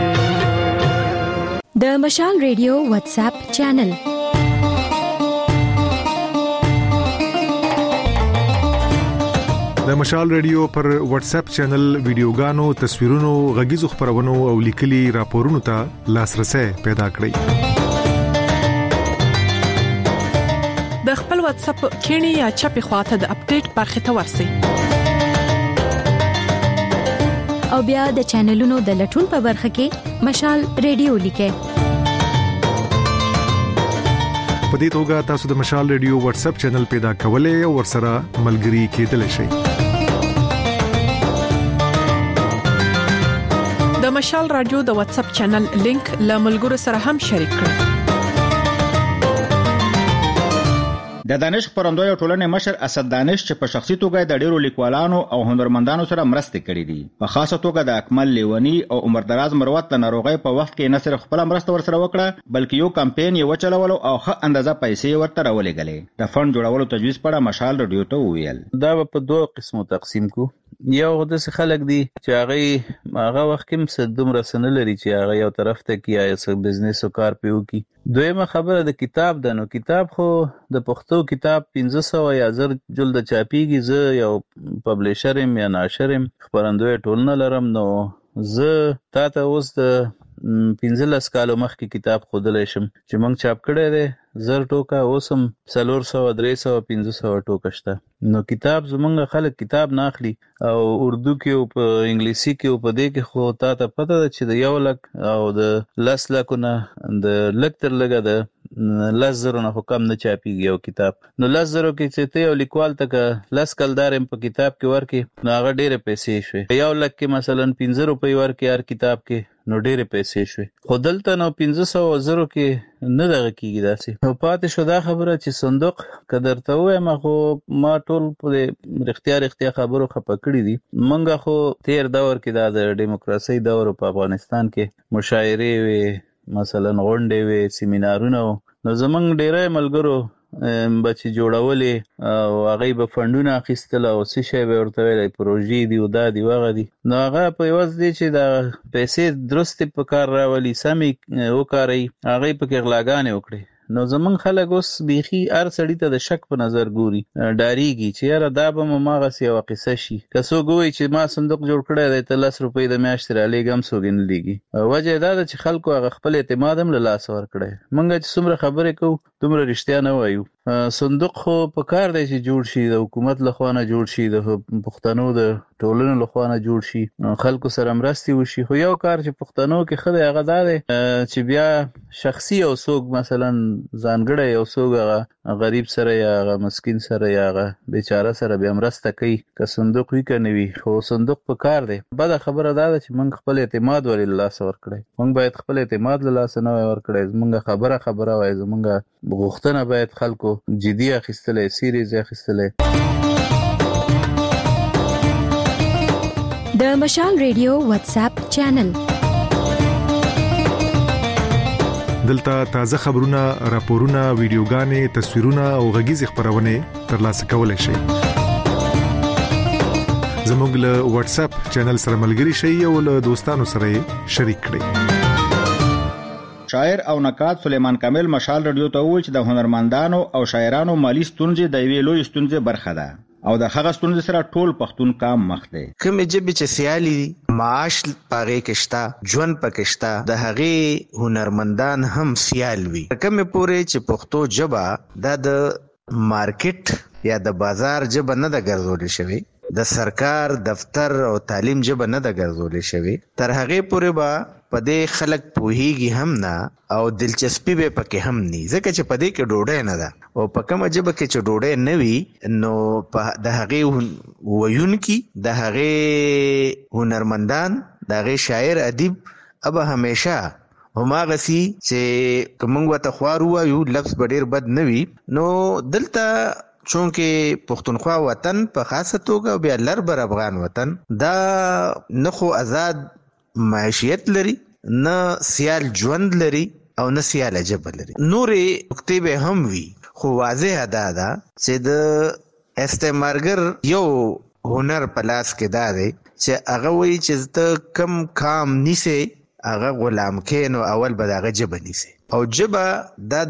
د مشال ریډیو واتس اپ چینل د مشال ریډیو پر واتس اپ چینل ویډیوګانو تصویرونو غږیزو خبرونو او لیکلي راپورونو ته لاسرسي پیدا کړئ د خپل واتس اپ کینی یا چپی خواته د اپډیټ برخه ته ورسئ او بیا د چینلونو د لټون په برخه کې مشال ریډیو لیکئ په دې توګه تاسو د مشال ریډیو واتس اپ چینل پیدا کولای او ورسره ملګري کېدلی شئ د مشال رادیو د واتس اپ چینل لینک له ملګرو سره هم شریک کړئ د دانش خبرندوی او ټولنې مشر اسد دانش چې په شخصي توګه د ډیرو لیکوالانو او هنرمندانو سره مرسته کړې دي په خاصه توګه د اکمل لیونی او عمر دراز مروت له ناروغۍ په وخت کې نه صرف خپل مرسته ورسره وکړه بلکې یو کمپاین یې وچلول او ښه اندازه پیسې ورته راولېږلې د فند جوړولو تجویز پړه مشال رادیو ته وویل دا په دوه قسمو تقسیم کو یو د څه خلک دي چې هغه هغه وخت کې څه دومره سن لري چې هغه یو طرف ته کیای څه بزنس او کار پیو کی دویمه خبره د کتاب د نو کتاب خو د پښتو کتاب پنځه سوه یا زر جلد چاپیږي زه یو پبلشر یم یا ناشر یم خبرندوی ټولنه لرم نو زه تا ته اوس د پنځلس کالو مخکې کتاب ښودلی شم چې موږ چاپ کړی دی زر ټوکه اوس هم څلور سوه درې سوه پنځه سوه ټوکه شته نو کتاب زمونږ خلک کتاب نه اخلي او اردو کې او په انګلیسي کې او په دې کې خو تا ته پته ده چې د یو لک او د لس لکو نه د لږ تر لږه د لس زرو نه خو کم نه چاپېږي یو کتاب نو لس زرو کې چې ته یو لیکوال ته که لس کلدار یم په کتاب کې ورکړې نو هغه ډېرې پیسې شوې یو لک کې مثلا پنځه روپۍ ورکړې هر کتاب کې نو ډېرې پیسې شوې خو دلته نو پنځه سوه زرو کې نه دغه کېږي داسې نو پاتې شو دا خبره چې صندوق که درته ووایم خو ما ټول په رښتیا رښتیا خبرو خفه کړي دي موږ خو تېر دور کې دا د ډیموکراسۍ دور په افغانستان کې مشاعرې وې مثلا غونډې وې سیمینارونه نو زمونږ ډېری ملګرو به چې جوړولې او هغوی به فنډونه اخیستل او څه شی به ورته ویلی پروژې دي او دا دي هغه دي نو هغه په عوض دی چې دا پیسې درستې په کار راولي سمې وکاروي هغوی پکې غلاګانې وکړي نو زمونږ خلک اوس بیخي هر سړي ته د شک په نظر ګوري ډاریږي چې یاره دا به مو هماغسې یوه قصه شي که څوک ووایي چې ما صندوق جوړ کړی دی ته لس روپۍ د میاشتې رالېږه هم څوک یې نه لېږي وجه یې دا ده چې خلکو هغه خپل اعتماد هم له لاسه ورکړی موږ چې څومره خبرې کوو دومره رښتیا نه وایو صندوق خو په کار دی چې جوړ شي د حکومت له خوا نه جوړ شي د پښتنو د ټولنې لخوا نه جوړ شي، خلکو سره مرستې وشي. خو یو کار چې پښتنو کې ښه دی هغه دا دی چې بیا شخصي او څوک مثلا ځانګړی یو څوک هغه غریب سره یا هغه مسکین سره یا هغه بیچاره سره بیا مرسته کوي، که صندوق وي که نه وي، خو صندوق په کار دی. بده خبره دا ده چې موږ خپل اعتماد ولې له لاسه ورکړی. موږ باید خپل اعتماد له لاسه نه وای ورکړی. زموږ خبره خبره وای، زموږ غوښتنه باید خلکو جدي اخیستلی، سیریز اخیستلی. د مشال ریډیو واتس اپ چینل دلته تازه خبرونه، راپورونه، ویډیوګانې، تصویرونه او غږیز خبرونه ترلاسه کولای شئ. زموږ له واتس اپ چینل سره ملګري شئ او له دوستانو سره شریک کړئ. شاعر او نقاد سلیمان کامل مشال رادیو ته وویل چې د هنرمندانو او شاعرانو مالی ستونزې د یوې لوی ستونزې برخه ده او د هغه ستونزې سره ټول پښتون کام مخ دی. کومې ژبې چې سیالي معاش پاغې کې شته، ژوند پکې شته، د هغې هنرمندان هم سیال وي. کومې پورې چې پښتو ژبه دا د مارکیټ یا د بازار ژبه نه ده ګرځولې شوې، د سرکار دفتر او تعلیم ژبه نه ده ګرځولې شوې، تر هغې پورې به په دې خلک پوهیږي هم نه او دلچسپي به پکې هم نه، ځکه چې په دې کې ډوډۍ نه ده. او په کومه ژبه کې چې ډوډۍ نه وي نو په د هغې ویونکي، د هغې هنرمندان، د هغې شاعر ادیب به همیشه هماغسي چې که موږ ورته خوار ووایو لفظ به ډېر بد نه وي. نو دلته چونکې پښتونخوا وطن په خاصه توګه بیا لربر افغان وطن دا نه خو آزاد معیشت لري، نه سیال ژوند لري او نه سیال ژبه لري. نورې نکتې به هم وي، خو واضح دا ده چې د استعمارګر یو هنر په لاس کې دا دی چې هغه وایي چې ته کم کام نیسې هغه غلام کې، نو اول به د هغه ژبه نیسې. او ژبه دا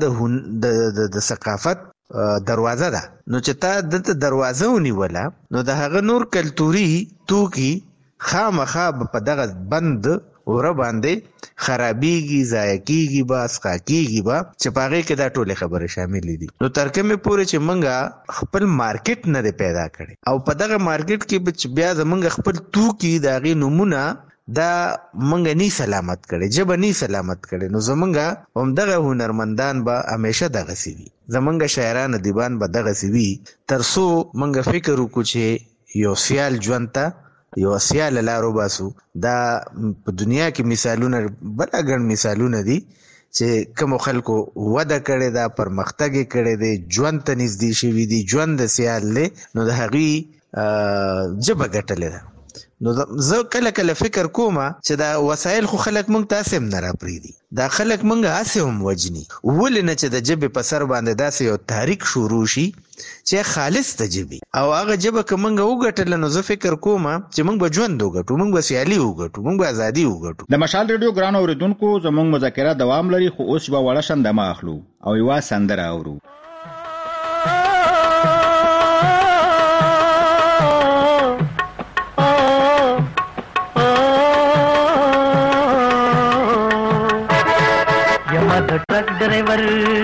د د ثقافت دروازه ده. نو چې تا دته دروازه ونیوله نو د هغه نور کلتوري توکي خامخا په دغه بند وره باندې خرابېږي، ضایع کېږي به، اسقا کېږي به، چې په هغې کې دا ټولې خبرې شاملې دي. نو تر کومې پورې چې موږ خپل مارکیټ نه دی پیدا کړی او په دغه مارکیټ کې به بیا زموږ خپل توکي د هغې نومونه دا موږ نه سلامت کړی، ژبه نه سلامت کړی، نو زموږ همدغه هنرمندان به همیشه دغسې وي، زموږ شاعران ادیبان به دغسې وي، تر څو موږ فکر وکړو چې یو سیال ژوند ته یو سیال لارو باسو. دا په دنیا کې مثالونه بلا ګڼ مثالونه دي چې کوم خلکو وده کړې ده، پرمختګ یې کړی دی، ژوند ته نږدې شوي دي، ژوند د سیال دی، نو د هغې ژبه ګټلې ده. نو زه کله کله فکر کوم چې دا وسایل خو خلک موږ ته هسې هم نه راپرېږدي، دا خلک موږ هسې هم وجني. ولې نه چې د ژبې په سر باندې داسې یو تحریک شروع شي چې خالص د ژبې او هغه ژبه که موږ وګټله نو زه فکر کوم چې موږ به ژوند وګټو، موږ به سیالي وګټو، موږ به ازادي وګټو. د مشال ریډیو ګران اورېدونکو، زموږ مذاکره دوام لري، خو اوس به وړه شندمه اخلو او یوه سندره اورو. Truck driver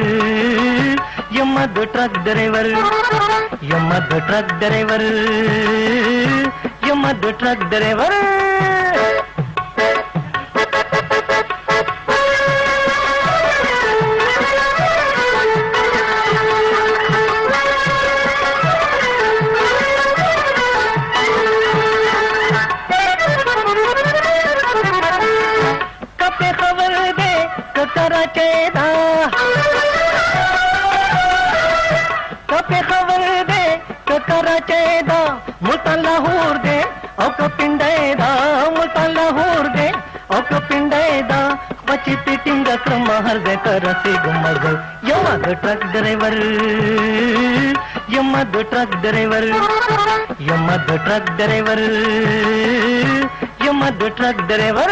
यम्मा दो ट्रक ड्राइवर यम्मा दो ट्रक ड्राइवर यम्मा दो ट्रक ड्राइवर लाहौर दे औक पिंडेदा मुल्ता लाहौर दे औक पिंडेदा बची पिटिंग क्रम हर दे करसी गुमग यम्मा दो ट्रक ड्राइवर यम्मा दो ट्रक ड्राइवर यम्मा दो ट्रक ड्राइवर यम्मा दो ट्रक ड्राइवर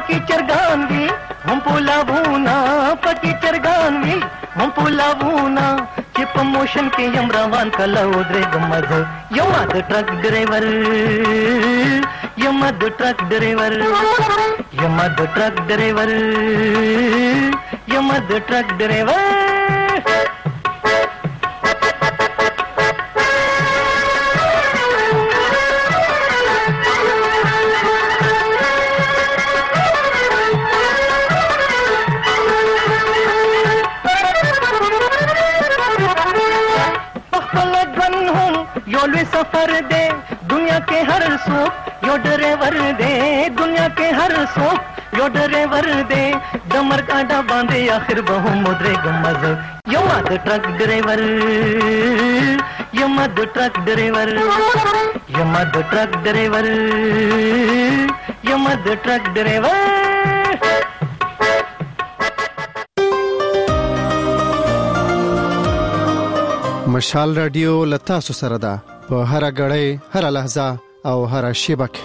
پکی چرګان وی هم پولاونا پکی چرګان وی هم پولاونا چې په موشن کې یم روان کله ودرې ګمزه یما د ټرک ډرایور یما د ټرک ډرایور یما د ټرک ډرایور یما د ټرک ډرایور सफर दे दुनिया के हर सोख यो ड्राइवर दे दुनिया के हर सोख यो ड्राइवर दे डमर कांडा बांधे आखिर बहु मुद्रे गमज यो मद ट्रक ड्राइवर यो मद ट्रक ड्राइवर यो मद ट्रक ड्राइवर यो मद truck driver مشال رادیو لتا سو سره ده په هر غړې هر لحظه او هر شیبه کې.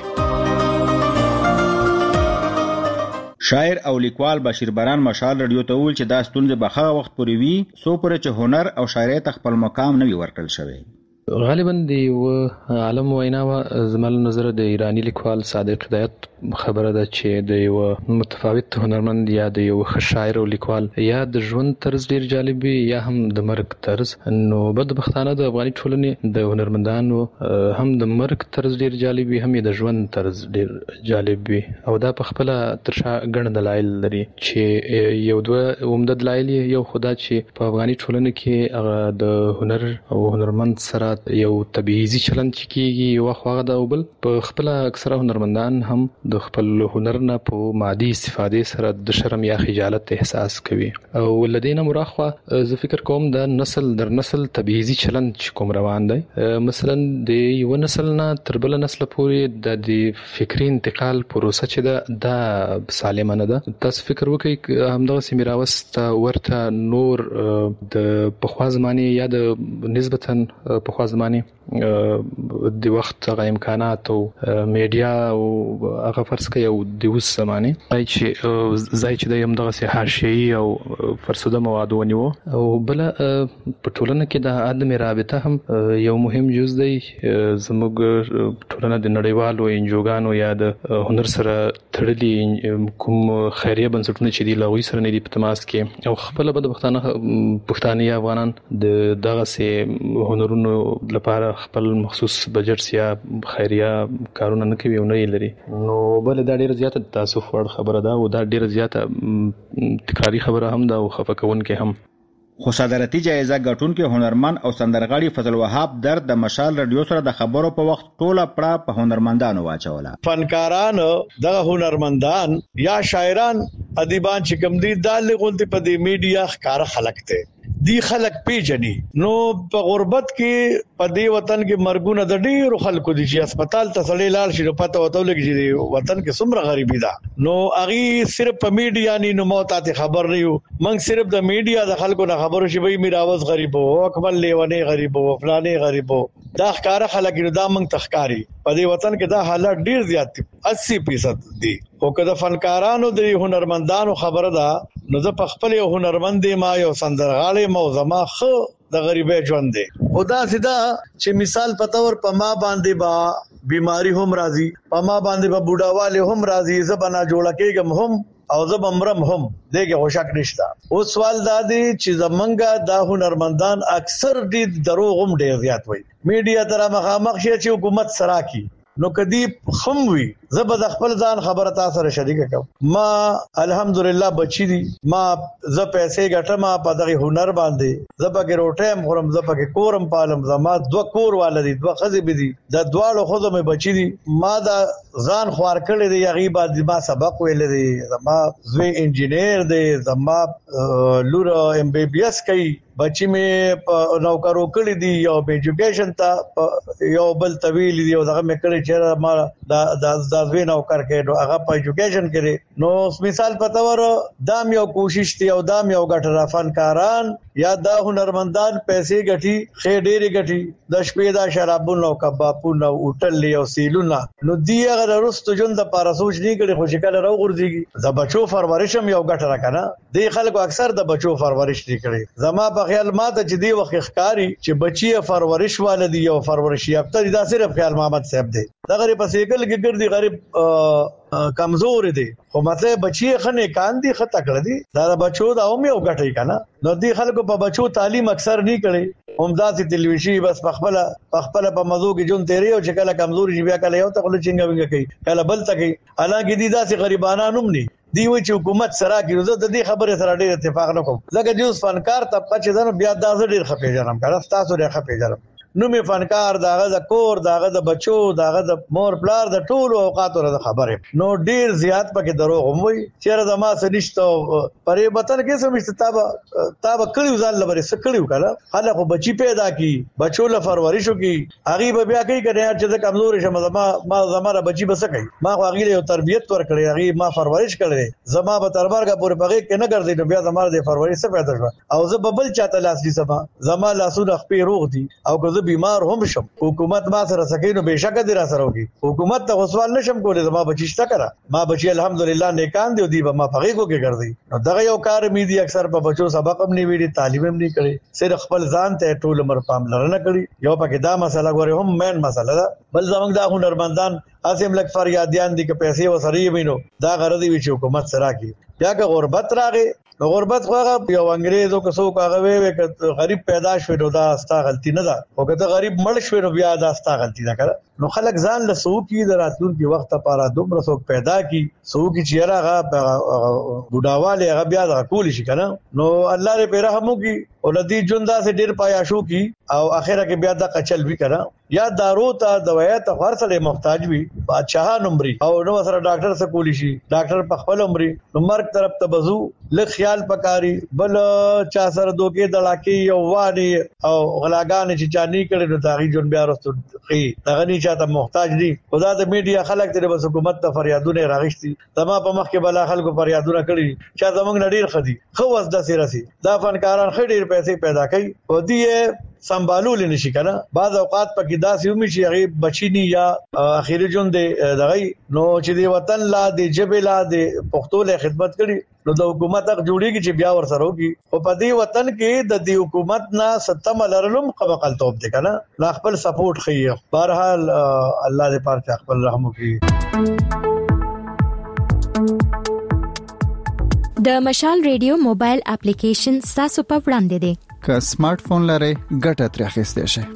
شاعر او لیکوال بشیر باران مشال رادیو ته ویل چې دا ستونزه به هغه وخت پورې وي سو پورې چې هنر او شاعري ته خپل مقام نه وي ورکړل شوی. غالبا دی و عالم وینا زمال نظر د ایرانی لیکوال صادق هدایت خبره ده چې د یو متفاوت هنرمند یا د یو شاعر او لیکوال یا د ژوند طرز ډیر جالب وي یا هم د مرګ طرز. نو بدبختانه د افغاني ټولنې د هنرمندانو هم د مرګ طرز ډیر جالب وي هم د ژوند طرز ډیر جالب وي او دا په خپل ترشا ګڼ دلایل لري چې یو دوه عمده دلایل یو خدا چې په افغاني ټولنه کې هغه د هنر او هنرمند سره یو تبعیضي چلند چې کیږي یو خواغه دا او بل په خپل اکثره هنرمندان هم د خپل هنر نه په مادي استفادې سره د شرم یا خجالت احساس کوي او ولدينا مراخوا زه فکر کوم د نسل در نسل تبعیضي چلند چې کوم روان دی مثلا د یو نسل نه تر بل نسل پورې د فکری انتقال پروسه چې دا سالمه نه ده. تاسو فکر وکړئ همدغه سیمراوست ورته نور د پخوا زمانه یا د نسبتا پخوا زمانه د وخت غو امکانات او میډیا او هغه فرض کوي او د اوس زمانه چې ځای چې د یم دغه سي حاشیي او فرسوده مواد ونیو او بل په ټولنه کې د عدم رابطه هم یو مهم جز دی. زموږ ټولنه د نړیوالو انجوګانو یا د هنر سره تړلي کوم خیریه بنسټونه چې دی لوي سره نه دی په تماس کې او خپل بدبختانه پښتانه افغانان د دغه سي هنرونو لپاره خپل مخصوص بجټ یا خیریه کارونه نه کوي او نه لري. نو بل دا ډیره زیاته تاسف ور خبره ده او دا ډیره زیاته تکراری خبره هم ده او خفقون کې هم. خو صدارتي جایزه ګټونکو هنرمند او سندرغاړي فضل وهاب درد د مشال رادیو سره د خبرو په وخت ټوله پړه په هنرمندانو واچوله. فنکاران دغه هنرمندان یا شاعران ادیبان چې کوم دي د لغونتي په دی میډیا ښکار خلک ته دی خلک پیجنې نو په غربت کې په دې وطن کې مرګونه د ډیرو خلکو دي چې هسپتال ته سړی لاړ شي پته وته لګي چې وطن کې څومره غریبي ده. نو اغي صرف په میډیا نه نو موته خبر نه یو موږ صرف د میډیا د خلکو نه خبرو شي وي میراوز غریب او اکمل لیونه غریب او فلانه غریب دا ښکار خلک نو دا موږ تخکاری په دې وطن کې دا حالت ډیر زیات دي اسی فیصد دي. او کله فنکارانو د هنرمندانو خبره ده نو زه په خپل هنرمند ما یو سندرغاړي موزما خو د غریبې ژوند دي او دا سیدا چې مثال پتاور په ما باندې با بیماری هم راځي په ما باندې با بوډاواله هم راځي زبنا جوړه کېږم هم او زب امرم هم دغه خوشک نشتا. او سوال دا دی چې زمونږه د هنرمندان اکثر دي دروغ هم ډیر زیات وي میډیا تر مخامخ شي چې حکومت سره کی نو کدی خموي زبد خپل ځان خبره تاسو سره شریک کوم. ما الحمدلله بچی دي ما ز پیسې ګټم په دغه هنر باندې زبګه روټم خورم زبګه کورم پالم زما دوه کور والدي دوه خزي بي د دواړو خزو مې بچی دي ما دا ځان خوار کړی دی غیبه د ما سبق ویل دي زما زوی انجینیر دی زما لور ام بي بي اس کوي بچی مې نوکرو کړی دی یو ایجوکیشن ته یو بل طویل دی او دغه مې کړی چې ما دا د زوی نوکر کې نو هغه په ایجوکیشن کې نو مثال پتاور دام یو کوشش دی او دام یو ګټر فنکاران یا دا هنرمندان پیسې ګټي خې ډېری ګټي د شپې دا شرابونو کبابونو هوټل یو سیلونه نو دی هغه کله رستو جون د پاره سوچ نه کړي خو چې کله راو غورځيږي د بچو پرورشم یو ګټه راکنه دی خلکو اکثر د بچو پرورش نه کړي زما په خیال ماته چې دی وخت ښکاری چې بچي پرورش والدي یو پرورش یافته دا صرف خیال محمد صاحب دی دا غریب په سیکل کې ګرځي غریب کمزور دي خو مطلب بچي خنه کاندي خطا کړ دي دا بچو دا هم یو ګټي کنه نو دی خلکو په بچو تعلیم اکثر نه کړي همداسې تلویزیون بس پخپل پخپل په موضوع کې جون تیری او چې کله کمزوري بیا کله یو ته کله چنګ وینګ کوي کله بل ته کوي حالانکه دي داسې غریبانان هم نه دی وی چې حکومت سره کې زه د دې خبره سره ډېر اتفاق نه کوم لکه جوس فنکار طبقه چې دا بیا د ډېر خپې جنم کړه تاسو ډېر خپې جنم نو می فنکار داغه د کور داغه د بچو داغه د مور پلار د ټولو اوقاتو د خبره نو ډیر زیات پکې دروغ هم وي چیرې د ما سنشتو پرې وطن کې سمشت تاب تاب کړیو ځان لبره سکړیو کړه حالا خو بچی پیدا کی بچو له پرورشو کی هغه بیا کوي کړي چې د کمزور شم زما ما زماره بچی بس کوي ما خو هغه له تربيت ور کړی هغه ما پرورش کړی زما په تربار کا پورې پغې کې نه ګرځي نو بیا زماره د پرورش څخه پیدا شو او زه ببل چاته لاس دي سما زما لاسونه خپې روغ دي او که بیمار هم شم حکومت ما سره سکینو بهشکه دې را سره وږي حکومت ته سوال نشم کولای زما بچی شته کړه ما بچی الحمدلله نیکان دی دی ما پغې کو کې ګرځي نو دغه یو کار می دي اکثر په بچو سبق هم نه ویلي تعلیم هم نه کړي صرف خپل ځان ته ټول عمر پام لرنه کړي یو پکې دا مسله غوړي هم مین مسله ده بل زمونږ دا هنرمندان اسیم لک فریادیان دي که پیسې وسري وینو دا غرض وی چې حکومت سره کی یا که غربت راغی نو غربت خو هغه یو انګريزو که څوک هغه وي چې غریب پیدا شوی نو دا ستا غلطي نه ده او که ته غریب مړ شوی نو بیا دا ستا غلطي ده کړه نو خلک ځان له سوق کی د راتلونکي وخت لپاره دومره څوک پیدا کی سوق کی چیرې هغه بډاواله هغه بیا د کول شي کنه نو الله دې په رحم وکي او لدی جوندا سے ډیر پایا شو کی او اخره کې بیا دا قچل وی کړه یا دارو ته دوايات خرڅلې محتاج وي بادشاہ نمبري او نو سره ډاکټر سره کولی شي ډاکټر په خپل عمرې نو مرګ طرف ته بزو ل خیال پکاري بل چا سره دوکې دلاکی یو وادي او غلاګان چې چا نه کړي نو تاغي جون بیا رستو خي دغه نه چاته محتاج دي خدا د میډیا خلک ته بس حکومت ته فریادونه راغشتي زما په مخ کې بلا خلکو فریادونه کړي چې زمونږ نډیر خدي خو وس د سیرسي دا فنکاران خډیر پیسې پیدا کوي او دی سنبالول نشي کنه بعض اوقات پکې داسې ومي چې هغه بچینی یا اخیری جون دی دغه نو چې دی وطن لا دی جبه لا دی پښتو له خدمت کړي نو د حکومت حق جوړیږي چې بیا ور سره وږي او په دې وطن کې د دې حکومت نه ستم لرلم قبقل توپ دی کنه لا خپل سپورټ خي بهرحال الله دې پاره خپل رحم وکړي د مشال ریډیو موبایل اپلیکیشن تاسو په وړاندې دی که سمارټ فون لرئ ګټه ترې اخیستئ شئ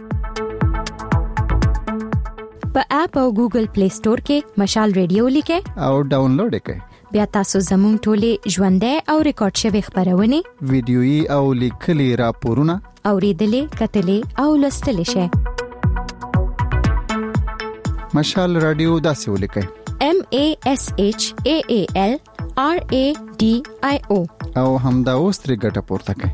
په اپ او ګوګل پلی سٹور کې مشال ریډیو لیکئ او ډاونلوډ کړئ بیا تاسو زموږ ټولې ژوندۍ او ریکارډ شوی خبرونه ویډیويي او لیکلي راپورونه اوریدلې کتلې او لوستلې شئ مشال رادیو داسې ولیکئ M A S H A A L R A D I O او همدا اوس ترې ګټه پورته کړئ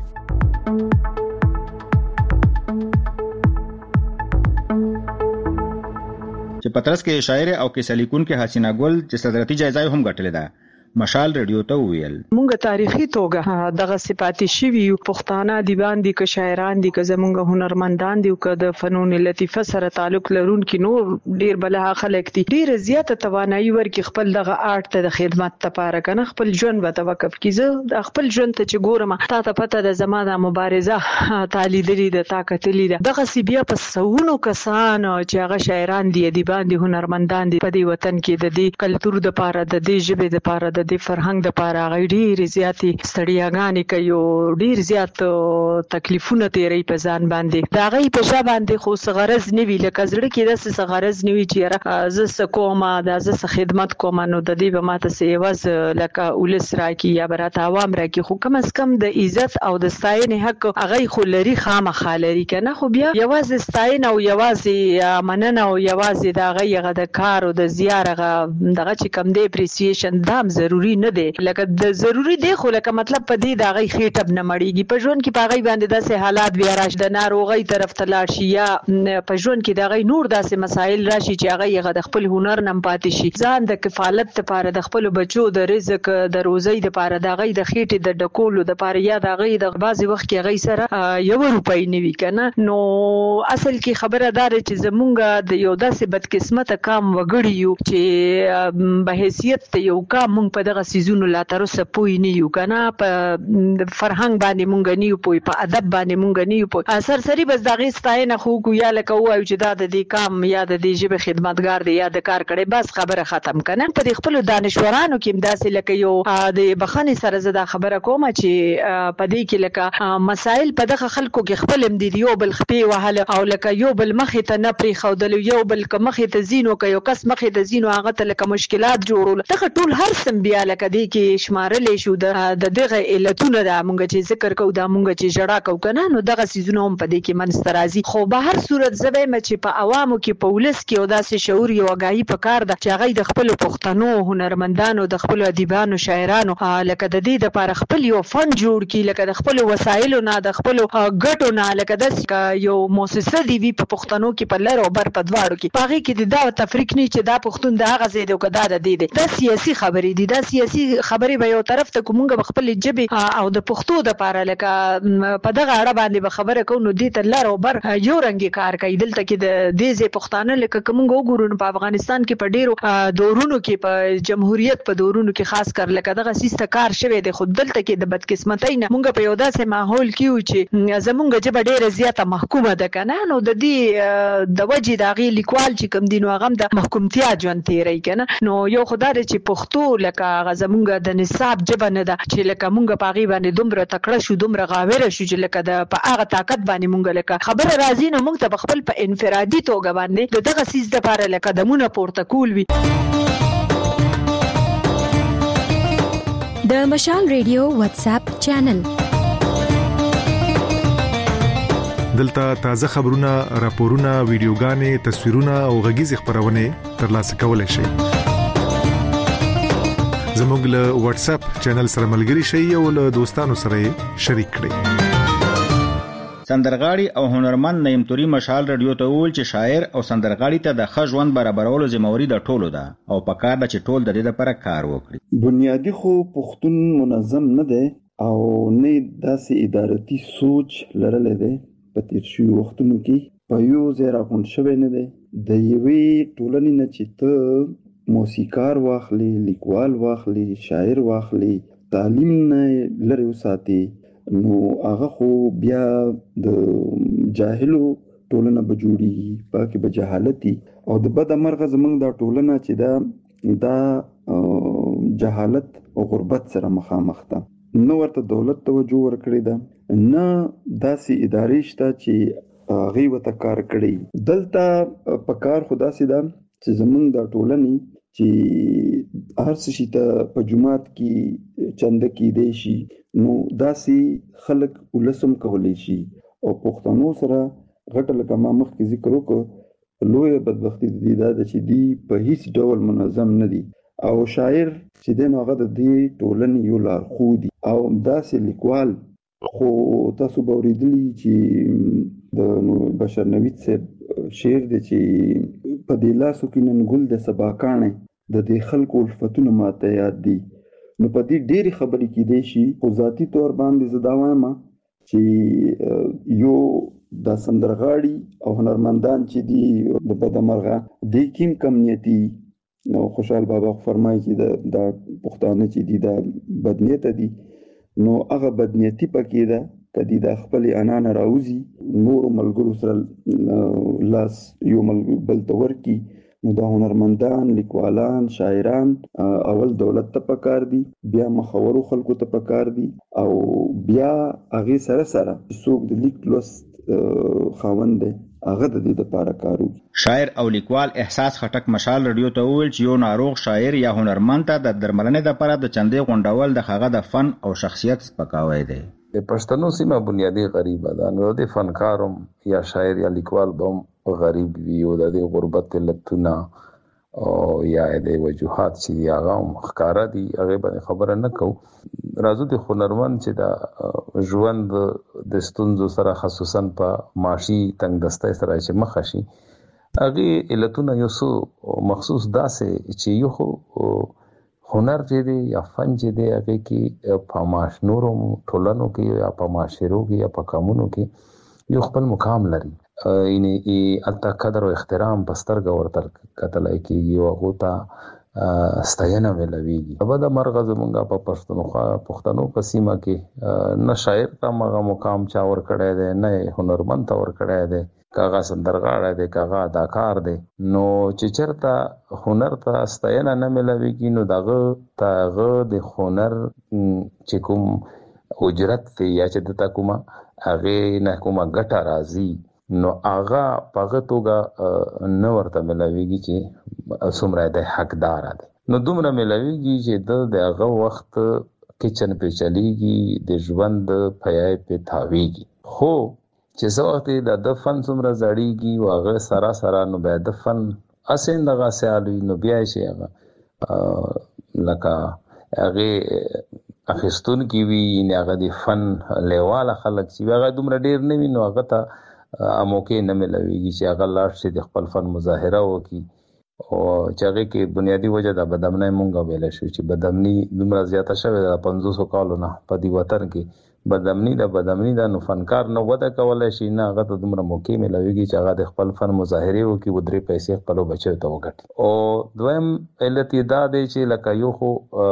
چې پترس کې شاعر او کیسه لیکونکو حسینا ګل چې صدرتي جایزه هم ګټلې ده مشال ریډیو ته ویل مونږه تاریخي توګه دغه صفاتي شوی یو پښتانه دیوان دي که شاعران دي که زمونږ هنرمندان دي که د فنون لطیفه سره تعلق لرونکي نور ډیر بلها خلک دي ډیر زیاته توانایي ورکي خپل دغه آرت ته د خدمت لپاره کنه خپل ژوند به توقف کیږي د خپل ژوند ته چې ګورم تا ته پته د زماده مبارزه تعلیدلې د طاقتلې ده دغه سی بیا په سونو کسان چې هغه شاعران دي ادیبان دي هنرمندان دي په دې وطن کې د دې کلچر د لپاره د دې ژبې د لپاره د د فرهنګ د پاره غوډي زیاتی ستړیاګانې کوي ډیر زیات تکلیفونه تیری په ځان باندې دا غي په شابه باندې خو صغرز نیوی لکه زړه کې د صغرز نیوی چې زه سکوما د زه خدمت کوم نو د دې به ماته سیواز لکه ولس راکی یا برات عوام راکی خو کم از کم د عزت او د ستاینې حق هغه خو لري خامخا لري کنه خو بیا یوازې ستاینه او یوازې مننه او یوازې دا غي غ د کار او د زیارغه دغه چې کم دی اپریسیشن دام ضروری نه دی لکه د ضروری دی خو لکه مطلب په دې دا غي خېټب نه مړیږي په ژوند کې پاغي باندې داسې حالات بیا راشي د ناروغي طرف ته لاړ شي یا په ژوند کې دا غي نور داسې مسایل راشي چې هغه یې د خپل هنر نم پاتې شي ځان د کفالت لپاره د خپل بچو د رزق د روزي لپاره دا غي د خېټې د ډکولو د لپاره یا دا غي د بازي وخت کې غي سره یو روپۍ نیوي کنه نو اصل کې خبره دار چې زمونږ د یو داسې بدقسمت کام وګړي یو چې به حیثیت یو کام مونږ په دغه سيزونو لا تر اوسه پوي نه یو کنه په فرهنګ باندې مونږ نه یو پوي په ادب باندې مونږ نه یو پوي اثر سری بس دغه ستاینه خو کو یا لکه وایو چې دا د دې کام یا د دې ژبه خدمتګار دی یا د کار کړي بس خبره ختم کنه په دې خپل دانشورانو کې داسې لکه یو د بخښنې سره زده خبره کوم چې په دې کې لکه مسائل په دغه خلکو کې خپل هم دي یو بل خپې وهله او لکه یو بل مخې ته نه پرې خودل یو بل مخې ته زینو که یو کس مخې ته زینو هغه ته لکه مشکلات جوړول دغه ټول هر سم بیا لکه دې کې شمارلې شو د دغه علتونه دا مونږ چې ذکر کوو دا مونږ چې جړه کوو کنه نو دغه سيزونه هم په دې کې منځ راځي خو به هر صورت زبې مچ په عوامو کې په ولس کې او داسې شعور یو غاهي په کار ده چې هغه د خپل پښتنو هنرمندانو د خپل ادیبانو شاعرانو لکه د دې د لپاره خپل یو فن جوړ کی لکه د خپل وسایلو نه د خپل ګټو نه لکه د یو مؤسسه دی وی په پښتنو کې په لر او بر په دواړو کې پاغي کې دا تفریق نه چې دا پښتون د هغه زیدو کدا د دې د سیاسي خبرې دي د سیاسي خبرې به یو طرف ته کومګه خپل جبه او د پښتو د لپاره لکه په دغه اړه باندې به خبره کوو نو دې ته لر او بر یو رنګي کار کوي دلته کې د دې ځې پښتانه لکه کومګه وګورو په افغانستان کې په ډیرو دورونو کې په جمهوریت په دورونو کې خاص کر لکه دغه سیسته کار شوی دی خود دلته کې د بدقسمتۍ نه مونږ په یو داسې ماحول کې یو چې زمونږ جبه ډیره زیاته محکومه ده کنه نو د دې د وجې د غي لیکوال چې کوم دینو هغه د محکومتیا ژوند تیری کنه نو یو خدای چې پښتو لکه غزمونږ د نصاب جبه نه ده چې لکه مونږ په غي باندې دومره تکړه شو دومره غاوره شو چې لکه د په هغه طاقت باندې مونږ لکه خبره راځي نو مونږ ته خپل په انفرادي توګه باندې دغه سیس د لپاره لکه دمونه پورته کول وي د مشال ریډیو واتس اپ چینل دلته تازه خبرونه راپورونه ویډیوګانې تصویرونه او غږیز خبرونه ترلاسه کولای شئ زموږ له واتس اپ چینل سره ملګري شئ او له دوستانو سره شریک کړئ سندرغاړي او هنرمند نیم توري مشال رادیو ته ویل چې شاعر او سندرغاړي ته د ښه ژوند برابرولو ذمہواری د ټولو ده او په کار د چې ټول د دې لپاره کار وکړي بنیادی خو پښتون منظم نه دی او نه داسې ادارتي سوچ لرل دی په تیر شوي وختونو کې په یو ځای راغونډ شوی نه دی د یوې ټولنې نه چې ته موسیقار واخلي لیکوال واخلي شاعر واخلي تعلیم نه لري وساتي نو هغه خو بیا د جاهلو ټولنه به جوړي پاکي به جهالتي او د بد مرغه زمنګ دا ټولنه چې دا دا جهالت او غربت سره مخامخ ده نو ورته دولت توجه ورکړي ده نه داسې ادارې شته چې هغه وته کار کړي دلته په کار خدا سي ده چې زمنګ دا ټولنه چې هر څه شي ته په جمعات کې چنده کې دی شي نو داسې خلک ولسم کولای شي او پښتنو سره غټه لکه ما مخکې ذکر وکړ لوی بدبختی دي دا چې دی په هیڅ ډول منظم نه دي او شاعر چې د هغه د دې ټولنې یو لار خو دي او داسې لیکوال خو تاسو به اوریدلی چې د بشر نوید صاحب شعر دی چې په دې لاسو کې نن ګل د سباکانه د دې خلکو الفتونه ماته یاد دي نو په دې ډېری خبرې کې دی شي خو ذاتی تور باندې زه دا وایم چې یو د سندرغاړي او هنرمندان چې دي د بدمرغه د کیم کمنیتی نو خوشحال بابا فرمایي چې د پښتانه چې دي د بدنیت دي نو هغه بدنیتی پکې ده کدی د خپل انان راوزی نور ملګرو سره لاس یو ملګر بل تور کی نو دا هنرمندان لیکوالان شاعران اول دولت ته پکار دي بیا مخورو خلکو ته پکار دي او بیا هغه سره سره څوک د لیک لوس خاوند دی هغه د دې لپاره کارو شاعر او لیکوال احساس خټک مشال رادیو ته ویل چې یو ناروغ شاعر یا هنرمند ته د درملنې لپاره د چندې غونډول د هغه د فن او شخصیت سپکاوی دی د پښتنو سیمه بنیادی غریب ده نو د فنکاروم یا شاعر یا لیکوال بم غریب وي او د غربت لتونه او یا د وجوهات چې هغه مخکاره دي هغه باندې خبره نه کو. راځو د هنرمند چې دا ژوند د ستونزو سره خصوصا په معاشي تنگ دستۍ سره چې مخ شي هغه علتونه یو څه مخصوص داسې چې یو هنر چې دی یا فن چې دی هغه کې په معاش نورو ټولنو کې یا په معاشرو کې یا په قانونو کې یو خپل مقام لري. یعنی الته قدر او احترام بسترګ ورته کتلای کې یو غوتا ستاینه ملويږي. په د مرغه زمونږه په پښتونخوا پښتنو په سیمه کې نه شاعر ته مغه مقام چا ور کړی دی نه هنرمند ته ور کړی دی کاغه سندرغاړی دی کاغه اداکار دی. نو چې چرته هنر ته ستاینه نه ملويږي نو دغه تاغه د هنر چې کوم اجرت دی یا چې د تا کومه هغه نه کومه ګټه راځي نو هغه پغه توګه نو ورته ملويږي چې څومره د حقدار دی. نو دومره ملويږي چې د دغه وخت کچن په چلیږي د ژوند پیای په تاویږي. خو چې څو وخت د د فن څومره زړیږي واغه سرا سرا نو به د فن اسین دغه سیالي نو بیا شي هغه لکه هغه اخستون کی وی نه هغه د فن لیواله خلک چې هغه دومره ډیر نه وي نو هغه ته موقع نه ملويږي چې هغه لاړ شي د خپل فن مظاهره وکړي. او چې هغه کې بنیادی وجه د بدامنۍ مونږه ویل شو چې بدامنۍ دومره زیاته شوه د پنځوس کالو نه په دی وطن کې بدامنۍ د بدامنۍ د نو فنکار نو ودا کولای شي نه هغه ته دومره موقع ملويږي چې هغه د خپل فن مظاهره وکړي و درې پیسې خپل بچو ته وګټي. او دویم علت دا دی چې لکه یو خو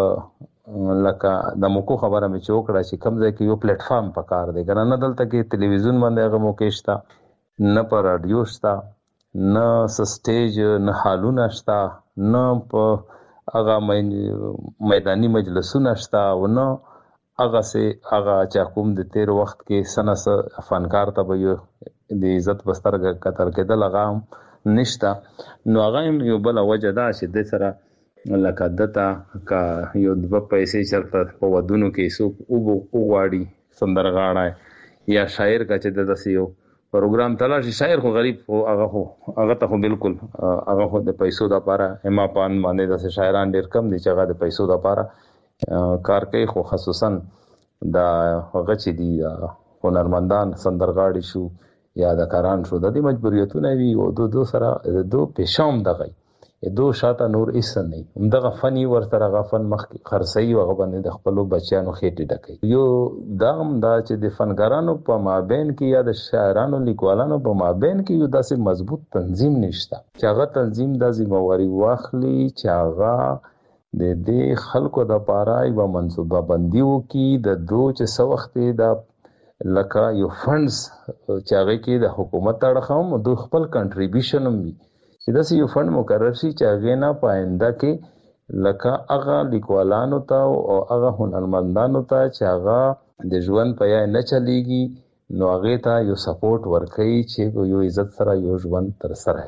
لکه د موکو خبره مې چوکړه چې کم ځای کې یو پلیټ فارم پکار دی ګره نه دلته کې ټلویزیون باندې هغه موقع شته نه پر رادیو شته نه سټیج نه حالونه شته نه په هغه میداني مجلسونه شته او نه هغه سه هغه چا کوم د تیر وخت کې سنس فنکار ته به یو د عزت بسترګ کتر کېدل هغه نشته. نو هغه یو بل وجه دا چې د سره لکه دتا کا یو د پیسې چرته په ودونو کې سو او وګواړي سندرغاړی یا شاعر کا چې د دسیو پروګرام تلاشي شاعر خو غریب خو هغه خو هغه ته خو بالکل هغه خو د پیسو د لپاره اما پان باندې د شاعران ډیر کم دي چې هغه د پیسو د لپاره کار کوي. خو خصوصا د هغه چې دي هنرمندان سندرغاړي شو یا د کاران شو د دې مجبوریتونه وي او دو دو سره د دو پېښوم دغه دو شاته نور ایس نه همدغه فني ورته غفن مخ خرسي او غبنه د خپل بچیانو خېټه ډکې. یو دغم دا چې د فنکارانو په مابین کې یا د شاعرانو لیکوالانو په مابین کې یو داسې مضبوط تنظیم نشته چې هغه تنظیم د ذمہواری واخلي چې هغه د دې خلکو د پاره یو منصوبه بندي وکي د دو چې سو وخت د لکه یو فندز چې هغه کې د حکومت اړخم د خپل کنټریبیوشن هم وي چې داسې یو فند مقرر شي چې هغه نه پاینده کې لکه هغه لیکوالانو ته او هغه هنرمندانو ته چې هغه د ژوند په یا نه چلیږي نو هغه ته یو سپورټ ورکړي چې یو عزت سره یو ژوند تر سره.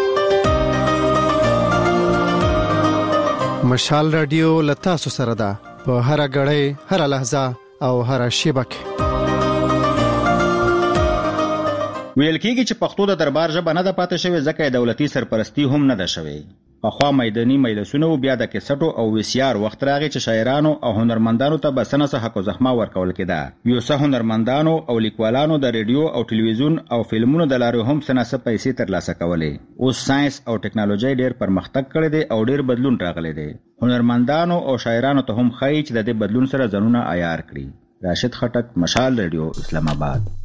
مشال رادیو لتا سو سره ده په هر غړې هر لحظه او هر شیبه کې. ویل کېږي چې پښتو د دربار ژبه نه ده پاتې شوې ځکه دولتي سرپرستی هم نه ده شوې. پخوا میداني مجلسونه او بیا د کیسټو او ویسیار وخت راغی چې شاعرانو او هنرمندانو ته بسنه څه حق او زحمه ورکول کېده. یو څه هنرمندانو او لیکوالانو د ریډیو او ټلویزیون او فلمونو د لارې هم څه نه څه پیسې ترلاسه کولې. اوس ساينس او ټکنالوژي ډېر پرمختګ کړی دی او ډېر بدلون راغلی دی. هنرمندانو او شاعرانو ته هم ښایي چې د دې بدلون سره ځانونه عیار کړي. راشد خټک، مشال ریډیو، اسلام آباد.